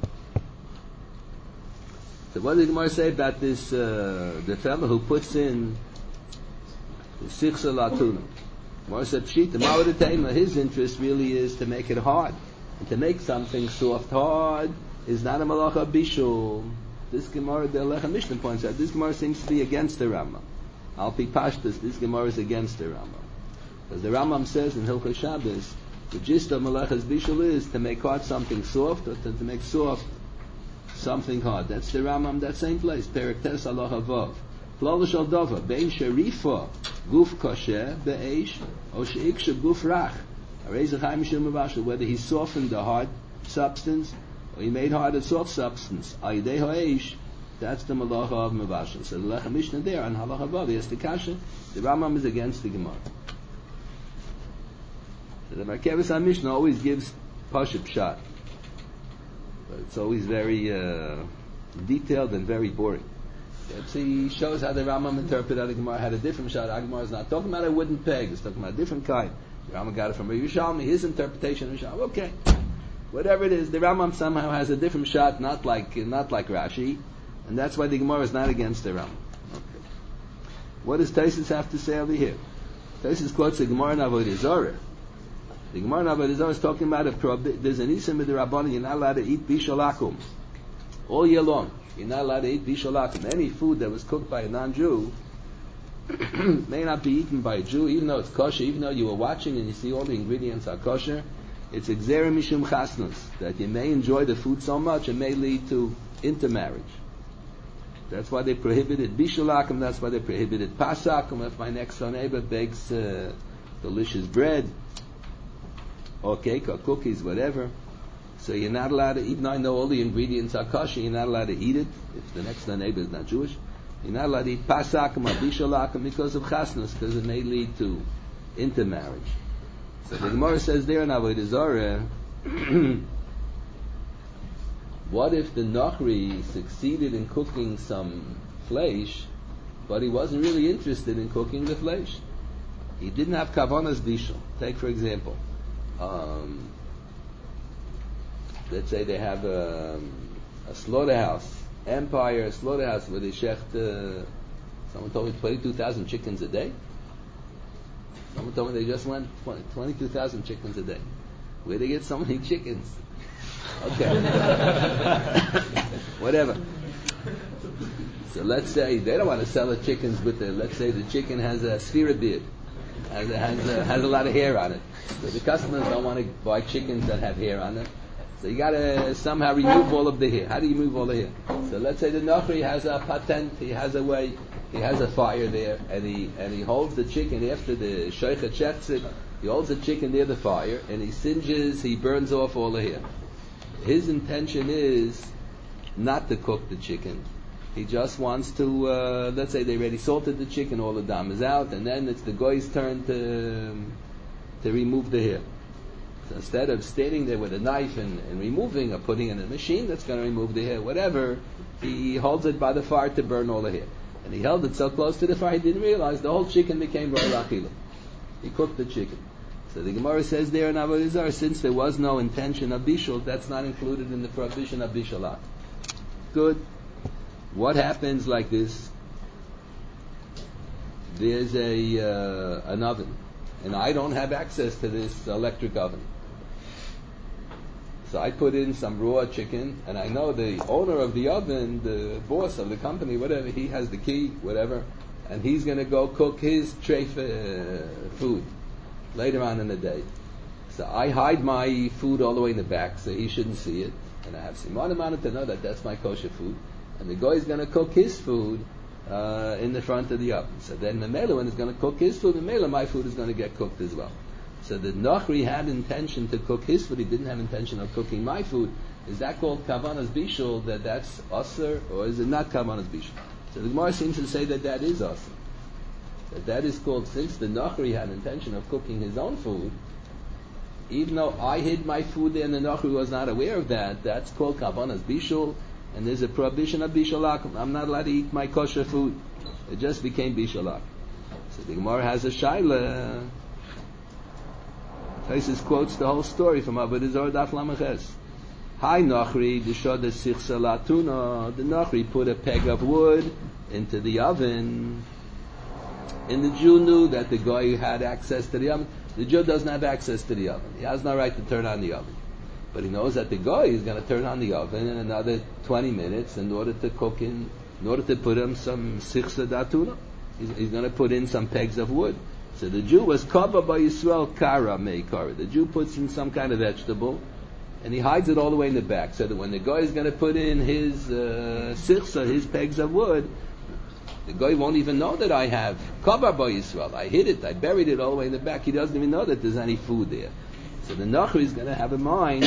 So what did the Gemara say about this, uh, the fellow who puts in the Sichsa Latuna? Gemara said, Pshita, Ma'odatema, his interest really is to make it hard. And to make something soft hard is not a malacha bishul. This Gemara, the Alecha Mishnah points out, this Gemara seems to be against the Rambam. Al Pi Pashtus, this Gemara is against the Rambam. Because the Rambam says in Hilchos Shabbos, the gist of Malachas Bishul is to make hard something soft, or to, to make soft something hard. That's the Rambam, that same place. Perek Tes Halacha Vav. Klal Shal Dova, Bein Sherifa, Guf Kosher, Be'esh, O She'iksha Guf Rach. Arei Chaim Mishum Mavashal, whether he softened the hard substance, or he made hard a soft substance. Ayidei Ha'esh, that's the Malacha of Mavashal. So the Alecha Mishnah there on Halacha Vav, yes, the Kasha, the Rambam is against the Gemara. So the Merkevis HaMishnah always gives Pasha Pshat. But it's always very uh, detailed and very boring. So he shows how the Rambam interpreted how the Gemara had a different Pshat. The Gemara is not talking about a wooden peg, it's talking about a different kind. The Rambam got it from Yerushalmi, his interpretation of Yerushalmi. Okay. Whatever it is, the Rambam somehow has a different Pshat, not like not like Rashi, and that's why the Gemara is not against the Rambam. Okay. What does Taisus have to say over here? Taisus quotes the Gemara in Avodah Zarah. The Gemara in Avodah Zarah is talking about a prohibi- there's an Isim with the Rabbanan, you're not allowed to eat bishul akum all year long. You're not allowed to eat bishul akum. Any food that was cooked by a non-Jew may not be eaten by a Jew, even though it's kosher, even though you were watching and you see all the ingredients are kosher. It's Gzeira Mishum Chasnus, that you may enjoy the food so much it may lead to intermarriage. That's why they prohibited bishulakim. That's why they prohibited pasakim. If my next door neighbor bakes uh, delicious bread, or cake, or cookies, whatever, so you're not allowed to, even though I know all the ingredients are kosher, you're not allowed to eat it if the next door neighbor is not Jewish. You're not allowed to eat pasakim or bishulakim because of chasnas, because it may lead to intermarriage. So the Gemara says there in Avodah Zarah, what if the Nachri succeeded in cooking some flesh, but he wasn't really interested in cooking the flesh? He didn't have kavanas bishul. Take for example, um, let's say they have a, a slaughterhouse, Empire slaughterhouse, where they shecht, uh, someone told me twenty-two thousand chickens a day. Someone told me they just went twenty-two thousand chickens a day. Where they get so many chickens? Okay. Whatever. So let's say they don't want to sell the chickens with the, let's say the chicken has a sphera beard, has a, has a, has a lot of hair on it. So the customers don't want to buy chickens that have hair on them. So you got to somehow remove all of the hair. How do you remove all the hair? So let's say the Nachri has a patent, he has a way, he has a fire there, and he and he holds the chicken after the Sheikha checks it. He holds the chicken near the fire, and he singes, he burns off all the hair. His intention is not to cook the chicken. He just wants to, uh, let's say they already salted the chicken, all the dam is out, and then it's the guy's turn to um, to remove the hair. So instead of standing there with a knife and, and removing or putting in a machine that's going to remove the hair, whatever, he holds it by the fire to burn all the hair. And he held it so close to the fire, he didn't realize the whole chicken became Ra'il. He cooked the chicken. So the Gemara says there in Avodah Zarah, since there was no intention of bishul, that's not included in the prohibition of bishulat. Good. What happens like this? There's a uh, an oven, and I don't have access to this electric oven. So I put in some raw chicken, and I know the owner of the oven, the boss of the company, whatever, he has the key, whatever, and he's going to go cook his treif uh, food later on in the day. So I hide my food all the way in the back, so he shouldn't see it, and I have simanim on it to know that that's my kosher food. And the guy is going to cook his food uh, in the front of the oven. So then the Mela, when he's going to cook his food, the Mela, my food is going to get cooked as well. So the Nachri had intention to cook his food, he didn't have intention of cooking my food. Is that called Kavanas Bishul, that that's Asr, or is it not Kavanas Bishul? So the Gemara seems to say that that is Asr. That that is called, since the Nachri had intention of cooking his own food, even though I hid my food there and the Nachri was not aware of that, that's called Kavanas Bishul, and there's a prohibition of Bishulak. I'm not allowed to eat my kosher food. It just became Bishulak. So the Gemara has a Shaila. Taisus quotes the whole story from Avodah Zarah Daf Lamaches. Hi Nachri, Dishod Sichsa Latuna. The Nachri put a peg of wood into the oven, and the Jew knew that the guy had access to the oven. The Jew doesn't have access to the oven. He has no right to turn on the oven. But he knows that the guy is going to turn on the oven in another twenty minutes in order to cook in, in order to put in some sichsa datuna. He's, he's going to put in some pegs of wood. So the Jew was kava by Yisrael kara meikara. The Jew puts in some kind of vegetable, and he hides it all the way in the back, so that when the guy is going to put in his uh, sichsa, his pegs of wood, the guy won't even know that I have kava by Yisrael. I hid it, I buried it all the way in the back. He doesn't even know that there's any food there. So the Nachri is going to have in mind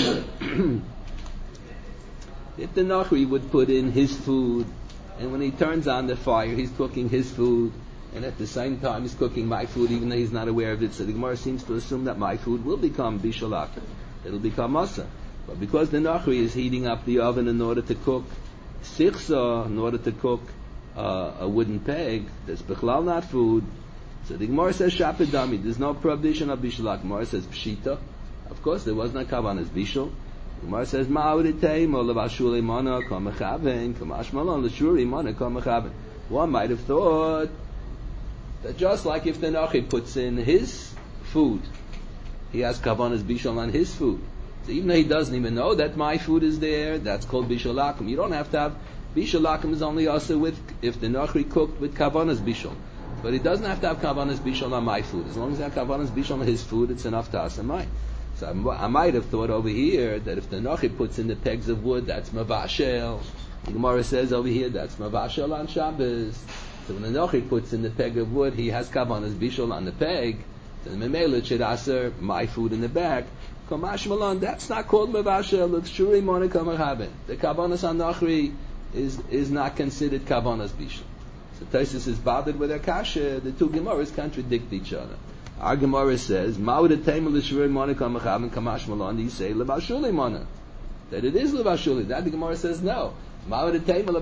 if the Nachri would put in his food, and when he turns on the fire, he's cooking his food, and at the same time he's cooking my food, even though he's not aware of it. So the Gemara seems to assume that my food will become bishalak, it'll become masa. But because the Nachri is heating up the oven in order to cook sichsa, in order to cook uh, a wooden peg, that's bichlal not food. So the Gemara says shapidami. There's no prohibition of bishalak. Gemara says pshita. Of course, there was no kavanas bishul. The Gemara says ma'uritei mo levashuli mana kamechaven kamashmalon l'shuri mana kamechaven. One might have thought that just like if the Nachi puts in his food, he has kavanas bishul on his food. So even though he doesn't even know that my food is there, that's called bishulakim. You don't have to have bishulakim is only also with if the Nachi cooked with kavanas bishul. But he doesn't have to have kavanas bishul on my food. As long as he has kavanas bishul on his food, it's enough to us and mine. So I might have thought over here that if the Nachi puts in the pegs of wood, that's mavashel, The Gemara says over here that's mavashal on Shabbos. So when the Nochi puts in the peg of wood, he has kavanas bishul on the peg. So the memela should aser my food in the back. Kamash malon, that's not called mavashal. It's shuri monika mechaben. The kavanas on Nochi is is not considered kavanas bishul. So Tosfos is bothered with their kasha. The two Gemaras contradict each other. Our Gemara says, "Ma'ud etayim l'shuri monika mechaben kamash malon." You say levashuli mona. That it is levashuli. That the Gemara says no. Don't the two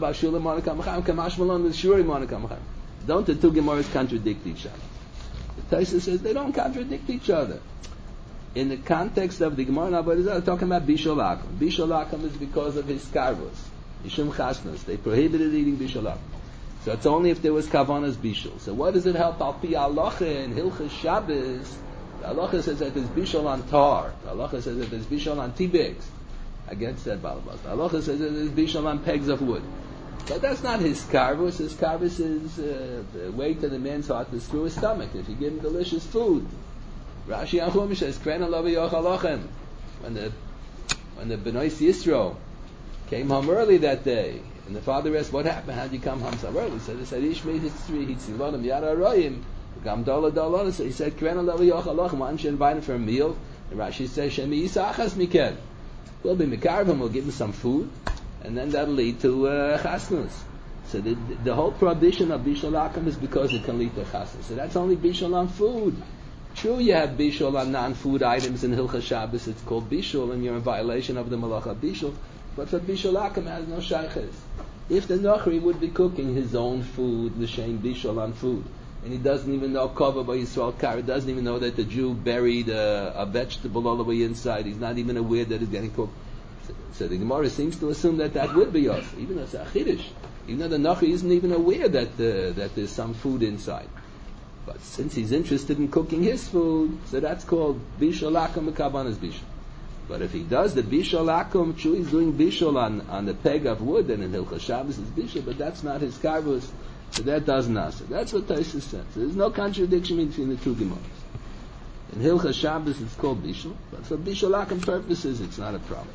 Gemaras contradict each other? The Tosfos says they don't contradict each other. In the context of the Gemara and Avodah Zarah, talking about Bishul Akum. Bishul Akum is because of his karvos, Yishum Chasnas. They prohibited eating Bishul Akum. So it's only if there was Kavanas Bishul. So what does it help? Al Pi Halacha in Hilchas Shabbos, the Halacha says that there's Bishul on Tar. The Halacha says that there's Bishul on Tibegs. Against that balabas. The Halacha says that there's bishul on pegs of wood. But that's not his karvus. His karvus is uh, the way to the man's heart is through his stomach. If you give him delicious food. Rashi and Chumash says, Kren alavi yochalochem. When the when the Benois Yisro came home early that day, and the father asked, what happened? How did you come home so early? So they said, Ish made his three, he'd seen lot of yada royim, gam dola dola. So he said, Kren alavi yochalochem. Why don't you invite him for a meal? And Rashi says, Shemi yisachas miken. We'll be mekarvim, we'll give him some food, and then that'll lead to uh, chasnus. So the, the whole prohibition of bishul akum is because it can lead to chasnus. So that's only bishul on food. True, you have bishul on non-food items in Hilchas Shabbos, it's called bishul, and you're in violation of the malacha bishul, but for bishul akum it has no shayches. If the Nochri would be cooking his own food, l'shem bishul on food, and he doesn't even know Kova by Yisrael Kar, he doesn't even know that the Jew buried a, a vegetable all the way inside, he's not even aware that it's getting cooked. So, so the Gemara seems to assume that that would be us, even though it's a Chiddush, even though the Nochri isn't even aware that uh, that there's some food inside. But since he's interested in cooking his food, so that's called Bishul Akum Mekabanas Bishul. But if he does the Bishul Akum, true, he's doing Bishul on, on the peg of wood, then in Hilchas Shabbos is Bishul, but that's not his karvus. So that doesn't answer. That's what Tosfos says. So there's no contradiction between the two Gemaras. In Hilchas Shabbos it's called Bishul, but for Bishul Akum purposes it's not a problem.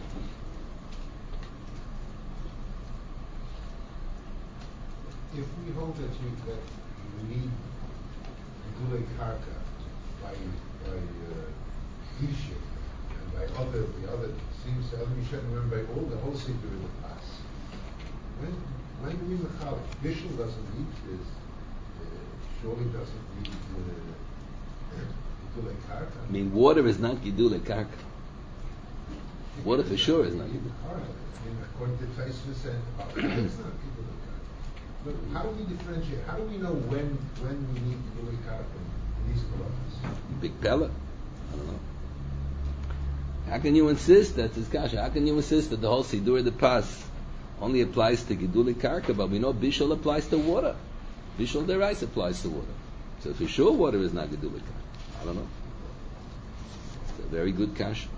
If we hold that you that you need Gulei Karka by by uh, Yishim and by other the other seems to other Yishim remember by all the whole Siddur in the past. When When do we mechal? Bishul doesn't need this. Uh, surely doesn't need uh, Gidulei Karka. I mean, water is not Gidulei Karka. Water for sure is not Gidulei Karka. I mean, according to Tosfos and uh, it's not Gidulei Karka. But how do we differentiate? How do we know when when we need Gidulei Karka in these malachas? Big pellet? I don't know. How can you insist that it's kasha? How can you insist that the whole Siddur of the Pas only applies to Gidulei Karka, but we know Bishul applies to water. Bishul Derais applies to water. So for sure water is not Gidulei Karka. I don't know. It's a very good kasha.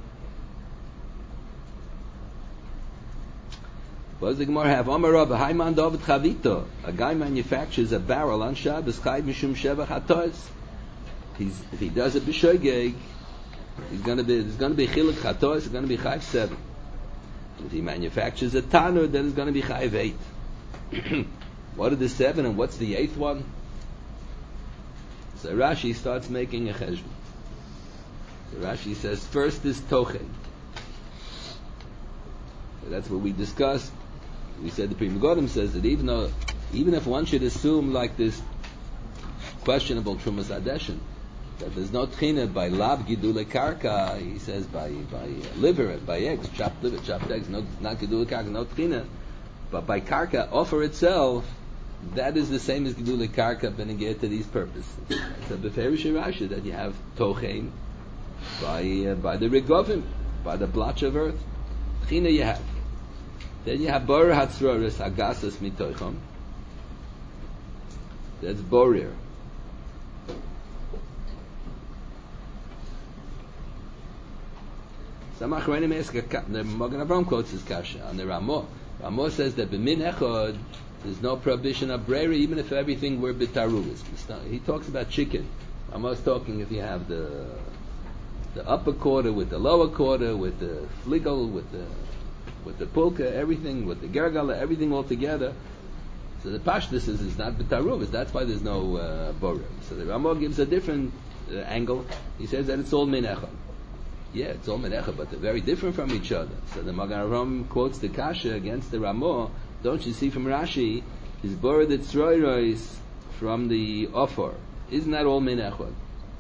What does the Gemara have? Amar Rabba, Haiman David Chavito. A guy manufactures a barrel on Shabbos, Chayv Mishum Sheva Chatois. He's, if he does it b'shogeg, he's going to be, there's going to be Chiluk Chatois, it's going to be Chayv seven. If he manufactures a tanur, then it's going to be Chayv eight. What are the seven and what's the eighth one? So Rashi starts making a cheshbon. So Rashi says, first is Tochen. So that's what we discussed. We said the Pri Megadim says that even though, even if one should assume like this questionable Trumas Adeshin, that there's no tchina by lav gidulei karka, he says by by uh, liver, by eggs, chopped liver, chopped eggs, no, not gidulei karka, no tchina, but by karka, offer itself, that is the same as gidulei karka, beneged to these purposes. So beferish Rashi that you have tochein by uh, by the rigovim, by the blotch of earth, tchina you have. Then you have bor hatzroris agasas mitochom. That's borir. Some Achronim ask, the Magen Avraham quotes his kasha on the Ramah. Ramah says that b'min echad there's no prohibition of brera even if everything were bitarugas. He talks about chicken. Ramah's talking if you have the the upper quarter with the lower quarter with the fligel with the with the pulka, everything, with the gergala, everything all together. So the pashtus is it's not b'taruvas. That's why there's no uh, borer. So the Ramah gives a different uh, angle. He says that it's all min echad. Yeah, it's all min echad, but they're very different from each other. So the Magen Avraham quotes the kasha against the Ramah. Don't you see from Rashi? His borer the tzroirois from the offer. Isn't that all min echad?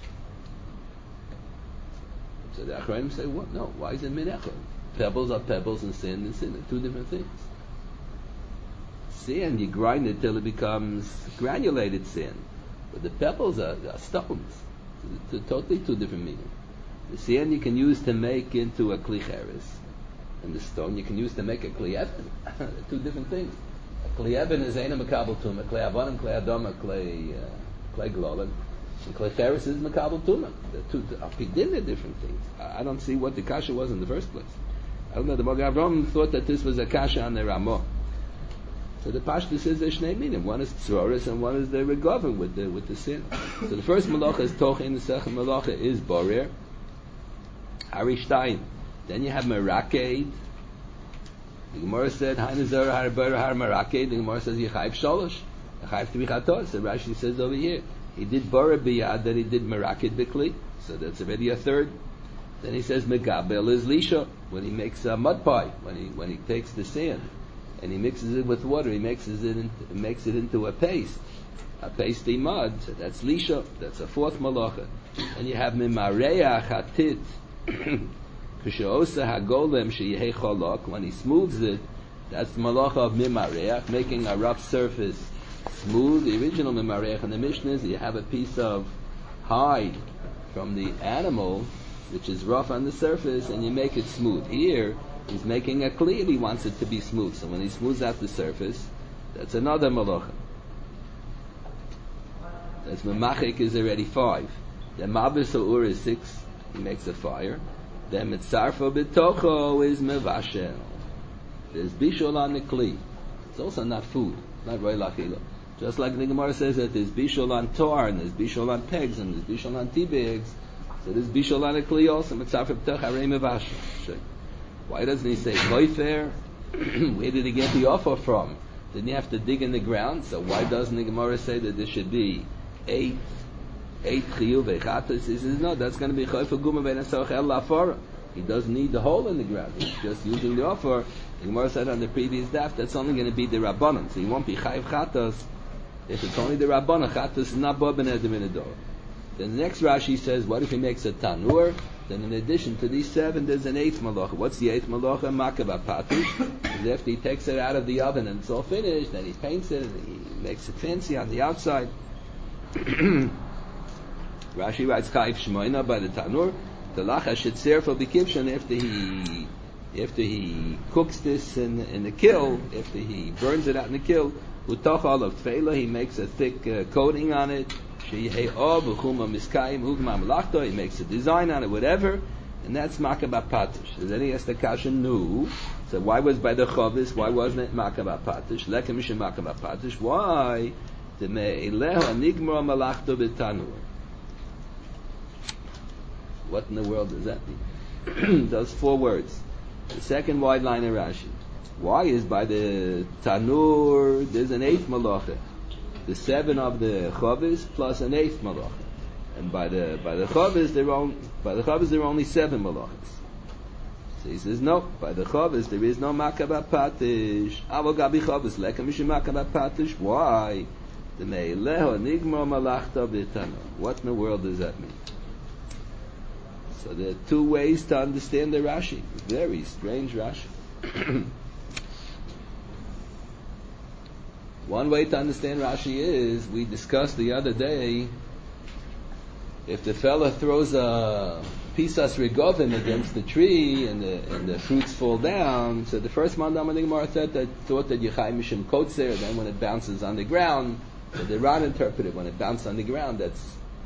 So the Achronim say, what? No, why is it min echad? Pebbles are pebbles and sand is sin. They're two different things. Sand, you grind it till it becomes granulated sand. But the pebbles are, are stones. It's totally two different meanings. The sand you can use to make into a kli cheres, and the stone you can use to make a kli eben. They're two different things. A kli eben is eina makabel tuma, kli avonim, kli adoma, kli kli glolen, and kli cheres is makabel tuma. The two apidin are different things. I, I don't see what the kasha was in the first place. I don't know. The Magen Avraham thought that this was a kasha on the Ramah. So the Pashto says there's shnei minim. One is tzroris and one is the regovin with the with the sin. So the first malacha is tochin, the second malacha is borer. Harishtayin. Then you have meraked. The Gemara said hainazor har borer har meraked. The Gemara says yichayv sholosh, yichayv tvichatos. So Rashi says over here he did borer biyad, then he did meraked bikli. So that's already a third. Then he says megabel is lisha when he makes a mud pie, when he when he takes the sand and he mixes it with water, he mixes it in, makes it into a paste, a pasty mud. So that's lisha. That's a fourth malacha. And you have mimareach hatit ksheosa hagolem sheyehei cholok. When he smooths it, that's the malacha of mimareach, making a rough surface smooth. The original mimareach in the Mishnah is you have a piece of hide from the animal which is rough on the surface, and you make it smooth. Here, he's making a kli, and he wants it to be smooth. So when he smooths out the surface, that's another malacha. That's memachik is already five. Then mabis ur is six. He makes a fire. Then mitzarfo b'tocho is mevashel. There's bishol on the kli. It's also not food, not roy lachila. Just like the Gemara says that there's bishol on tor, and there's bishol on pegs, and there's bishol on tea bags. So this bishol on a kli also mitzarfo b'toch harei mevashel. Why doesn't he say koifer? Where did he get the offer from? Didn't he have to dig in the ground? So why doesn't the Gemara say that there should be eight, eight chiyuv echatos? He says no, that's going to be koifer guma ben asoch el lafara. He doesn't need the hole in the ground. He's just using the offer. The Gemara said on the previous daf that's only going to be the rabbanon. So he won't be chayiv chatos. If it's only the rabbanon, chatos is not bo ben edem in a door. Then the next Rashi says, what if he makes a tanur? Then in addition to these seven, there's an eighth malacha. What's the eighth malacha? Makava patish. After he takes it out of the oven and it's all finished, then he paints it and he makes it fancy on the outside. Rashi writes Chayiv Shmoina by the tanur. The lacha should serve for b'kibshan after he after he cooks this in in the kiln, after he burns it out in the kiln. Utachal of tefela, he makes a thick uh, coating on it. He makes a design on it, whatever, and that's Makabah Patish. Then he has the kasha nu. So why was by the Chavis? Why wasn't it Makabah Patish? Lekamisha Makabah Patish. Why? The me'eleha nigmar malachto b'tanur. What in the world does that mean? Those four words. The second wide line in Rashi. Why is by the tanur there's an eighth malacha? The seven of the chavis plus an eighth malacha, and by the by the chavis there are by the chavis there are only seven malachas. So he says no. By the chavis there is no makabah patish. Avo gabi chavis lekamish makabah patish. Why? The me'eleho nigmar malachta b'tana. What in the world does that mean? So there are two ways to understand the Rashi. Very strange Rashi. One way to understand Rashi is, we discussed the other day, if the fella throws a pisas rigovin against the tree and the and the fruits fall down, so the first mandam of the Gemara said that thought that Yechai Mishim Kotzer, then when it bounces on the ground, so the Ran interpreted when it bounces on the ground, that's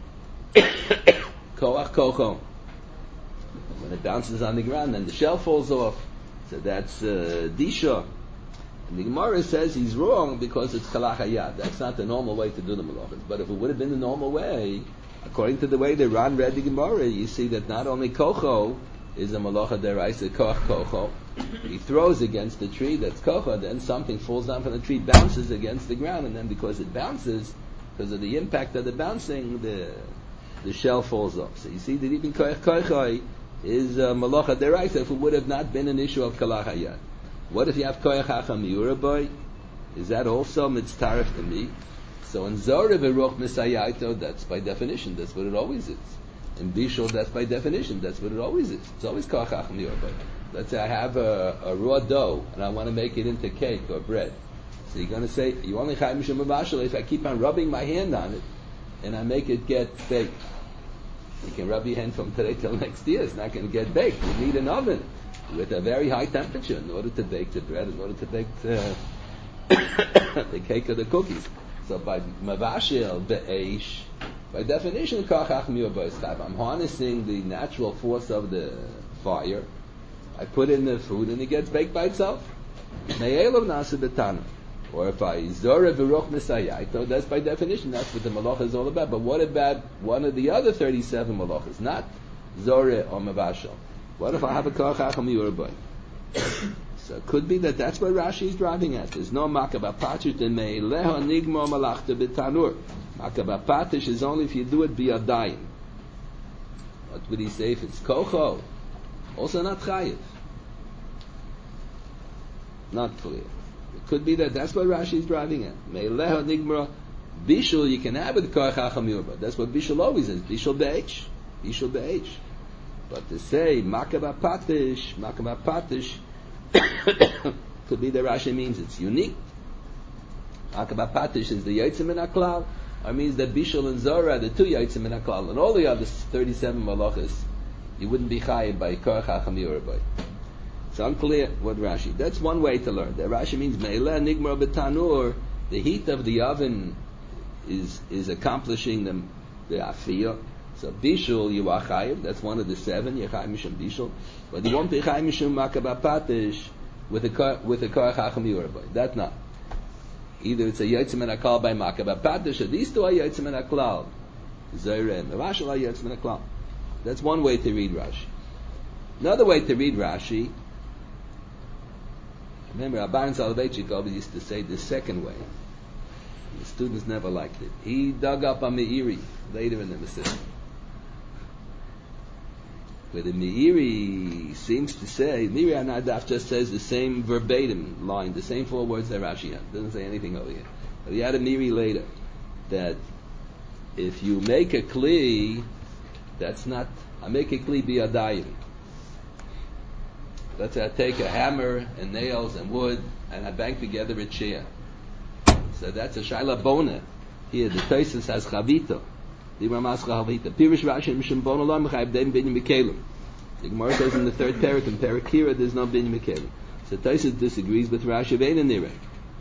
koach kocho. When it bounces on the ground, then the shell falls off, so that's uh, disha. And the Gemara says he's wrong because it's kalach hayad. That's not the normal way to do the malachas. But if it would have been the normal way, according to the way the Ran read the Gemara, you see that not only kocho is a malacha deraisa koach kocho, he throws against the tree, that's kocha, then something falls down from the tree, bounces against the ground, and then because it bounces, because of the impact of the bouncing, the the shell falls off. So you see that even koich koichai is uh, malacha deraisa if it would have not been an issue of kalach hayad. What if you have koich hacham miuraboy? Is that also mitztaref to me? So in Zorah v'ruch misayaito, that's by definition, that's what it always is. In Bishul, that's by definition, that's what it always is. It's always koich hacham miuraboy. Let's say I have a, a raw dough and I want to make it into cake or bread. So you're going to say, you only chayim mishum mabashal if I keep on rubbing my hand on it and I make it get baked. You can rub your hand from today till next year. It's not going to get baked. You need an oven with a very high temperature in order to bake the bread, in order to bake the, the cake or the cookies. So by mavashil be'esh, by definition, I'm harnessing the natural force of the fire. I put in the food and it gets baked by itself. Or if I zora v'ruch misayaito, that's by definition, that's what the malacha is all about. But what about one of the other thirty-seven malachas? Not zora or mavashal. What if I have a koach hacham miuraboy? So it could be that that's what Rashi is driving at. There's no makabah patish and me'eleha nigmor malachta b'tanur. Makabah patish is only if you do it biyadayim. What would he say if it's kocho? Also not chayiv. Not clear. It could be that that's what Rashi is driving at. Me'eleha nigmor bishul, you can have it koach hacham miuraboy. That's what bishul always is. Bishul be'ech. Bishul be'ech. But to say makabah patish, makabah patish, could be that Rashi means it's unique. Makabah patish is the Yitzim in Aklal, or means that Bishul and Zorah are the two Yitzim in Aklal, and all the other thirty-seven malachas, you wouldn't be chayiv by Koach Hacham Yorubay. It's unclear what Rashi. That's one way to learn. That Rashi means Me'eleh Nigmar B'tanur, the heat of the oven is is accomplishing the the afiyah. So bishul you are chayiv. That's one of the seven. You're chayiv mishum bishul, but you won't be chayiv mishum makabah patish with a with a koach hacham yorubay. That's not. Either it's a yitzim and aklal by makabah patish, or these two are yitzim and aklal. Zayreh and Rashi are yitzim and aklal. That's one way to read Rashi. Another way to read Rashi. Remember, Rabban Soloveitchik used to say the second way. The students never liked it. He dug up a Meiri later in the Masechta, where the Meiri seems to say, Meiri Anadaf just says the same verbatim line, the same four words that Rashi had. Doesn't say anything over here. But he had a Meiri later, that if you make a kli, that's not, I make a kli biyadayim. Let's say I take a hammer and nails and wood and I bang together a chair. So that's a shaila bona. Here the Tosfos has chavita. The Gemara has chavita. Pirish Rashi mishum bona lo mechayev dem binyan mikelim. The Gemara says in the third parak in Parakira there's no binyan mikelim. So Tosfos disagrees with Rashi vein and nirek.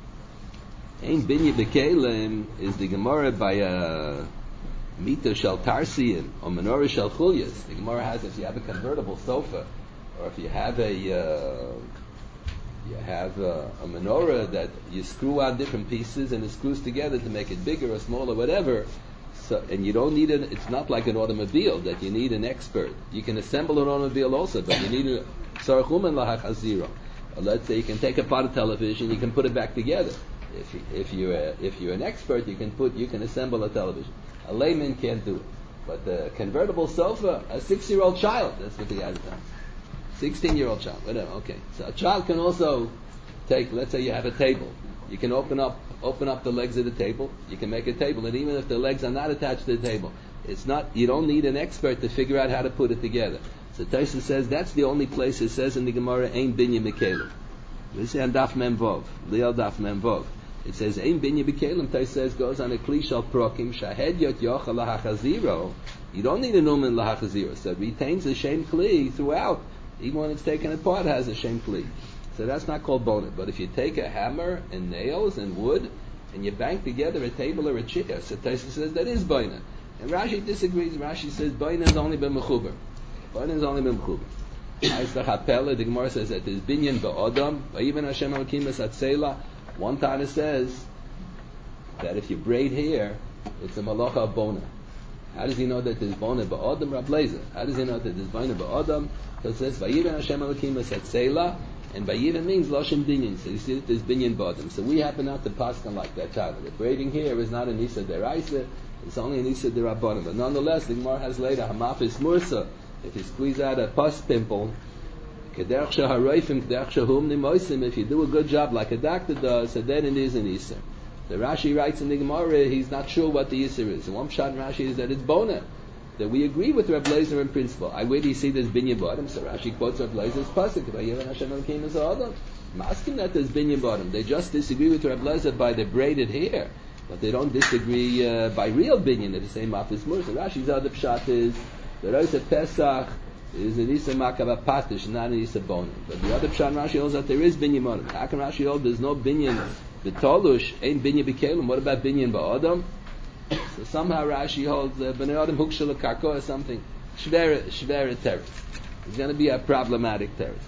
Ein binyan mikelim is the Gemara by a mita shel tarsiyin or menorah shel chulyas. The Gemara has if you have a convertible sofa or if you have a uh, You have a, a menorah that you screw on different pieces and it screws together to make it bigger or smaller, whatever. So, and you don't need an. It's not like an automobile that you need an expert. You can assemble an automobile also, but you need a sarchumen lahachaziro. Let's say you can take apart a television, you can put it back together. If you, if you're a, if you're an expert, you can put you can assemble a television. A layman can't do it. But the convertible sofa, a six-year-old child, that's what the guy does. sixteen-year-old child, whatever, okay. So a child can also take, let's say you have a table. You can open up open up the legs of the table. You can make a table. And even if the legs are not attached to the table, it's not, you don't need an expert to figure out how to put it together. So Tosfos says that's the only place it says in the Gemara, Ein binyan mikelim. We say on Daf Mem Vov, Liel Daf Mem Vov. It says, Ein binyan mikelim, Tosfos says, goes on a klishal prokim, shahed yot yochel lahachaziro. You don't need a numen lahachaziro. So it retains the shem kli throughout. Even when it's taken apart, it has a shem kli. So that's not called bonnet. But if you take a hammer and nails and wood, and you bang together a table or a chair, so Tosfos says that is bonnet. And Rashi disagrees. Rashi says bonnet has only been mechuber. Bonnet has only been mechuber. The Gemara says that there's binyan ba'odam, even Hashem Elokim Atzela. One Tana says that if you braid hair, it's a malacha of bonnet. How does he know that there's bonnet ba'odam? Rab Lezer. How does he know that there's bonnet ba'odam? So it says, "Vayiven Hashem Elokim Atzela," And by even means Lashon Binyan. So you see that there's Binyan bottom. So we happen not to paskan like that child. The braiding here is not an Isa deraisa, it's only an Isa derabbanan. But nonetheless, the Gemara has later Hamafis Mursa. If you squeeze out a pus pimple, if you do a good job like a doctor does, so then it is an Isa. The Rashi writes in the Gemara, he's not sure what the Isa is. And one shot in Rashi is that it's Bona. That we agree with Reb Leizer in principle. I where do you see there's Binyan bottom? So Rashi quotes Reb Leizer's pasuk. Masking that there's Binyan bottom. They just disagree with Reb Leizer by the braided hair, but they don't disagree uh, by real Binyan. They say Mafis Mur. So Rashi's other pshat is the Rosh Pesach is an Isa Makaba Patish, not an Isa Bonim. But the other pshat Rashi holds that there is Binyan bottom. How can Rashi hold there's no Binyan? The Tolush ain't Binyan B'Kelim. What about Binyan Ba'Adam? So somehow Rashi holds B'nei Adam Hukshel Karko or something. Shvera Shvera teretz. It's going to be a problematic teretz.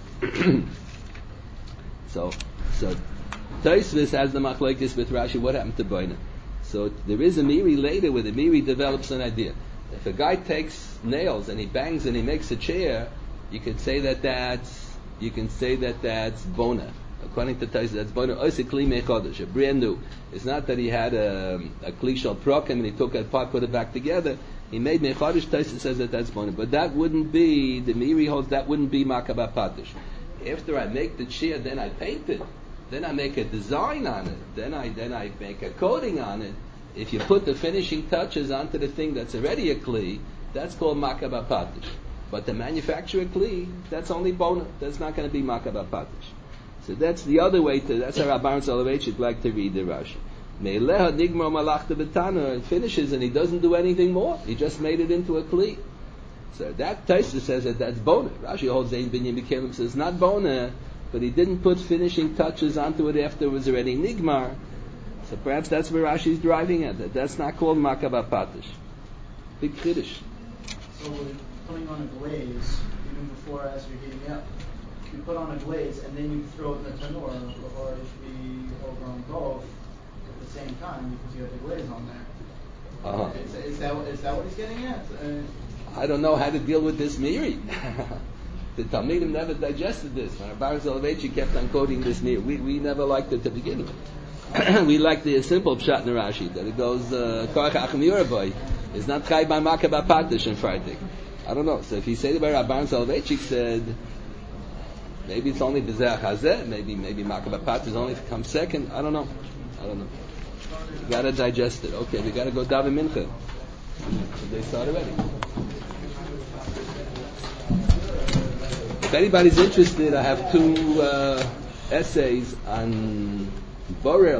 so so Tosfos has the machlokes with Rashi. What happened to Boina? So there is a Miri later where the Miri develops an idea. If a guy takes nails and he bangs and he makes a chair, you can say that that's you can say that that's Bona. According to Tosfos, that's Bona Osi Kli Mechodesh, a brand new. It's not that he had a, a Kli Shal Prokem and he took it apart, put it back together. He made Mechodesh. Tosfos says that that's Bona, but that wouldn't be the Miri holds. That wouldn't be Makaba Patish. After I make the chair, then I paint it, then I make a design on it, then I then I make a coating on it. If you put the finishing touches onto the thing that's already a Kli, that's called Makaba Patish. But the manufacturer Kli, that's only Bona. That's not going to be Makaba Patish. So that's the other way to, that's how Rabban Soloveitch would like to read the Rashi. Me'eleha nigmar malachta b'tana, and finishes and he doesn't do anything more. He just made it into a Kli. So that Tosfos says that that's Bona. Rashi holds Ein Binyan B'Kelim says not Bona, but he didn't put finishing touches onto it after it was already nigmar. So perhaps that's where Rashi's driving at. That that's not called Makaba Patish. Big Chiddush. So we're putting on a glaze even before as you're heating up. You put on a glaze and then you throw it in the tanur, or it should be over on both at the same time because you have the glaze on there. Uh-huh. Is, is that is that what he's getting at? Uh, I don't know how to deal with this Miri. The Talmidim never digested this. When Rabban Soloveitch kept on quoting this Miri, we we never liked it to begin with. We like the simple pshat in Rashi that it goes Korach Achim Yuraboy is not Chai by Makaba Patish in Friday. I don't know. So if you say the way Rabban Soloveitch said, maybe it's only B'zeh Hazeh, maybe maybe Makaba Patish only comes second. I don't know. I don't know. You gotta digest it. Okay, we gotta go daven mincha. Did they start already? If anybody's interested, I have two uh, essays on Borer.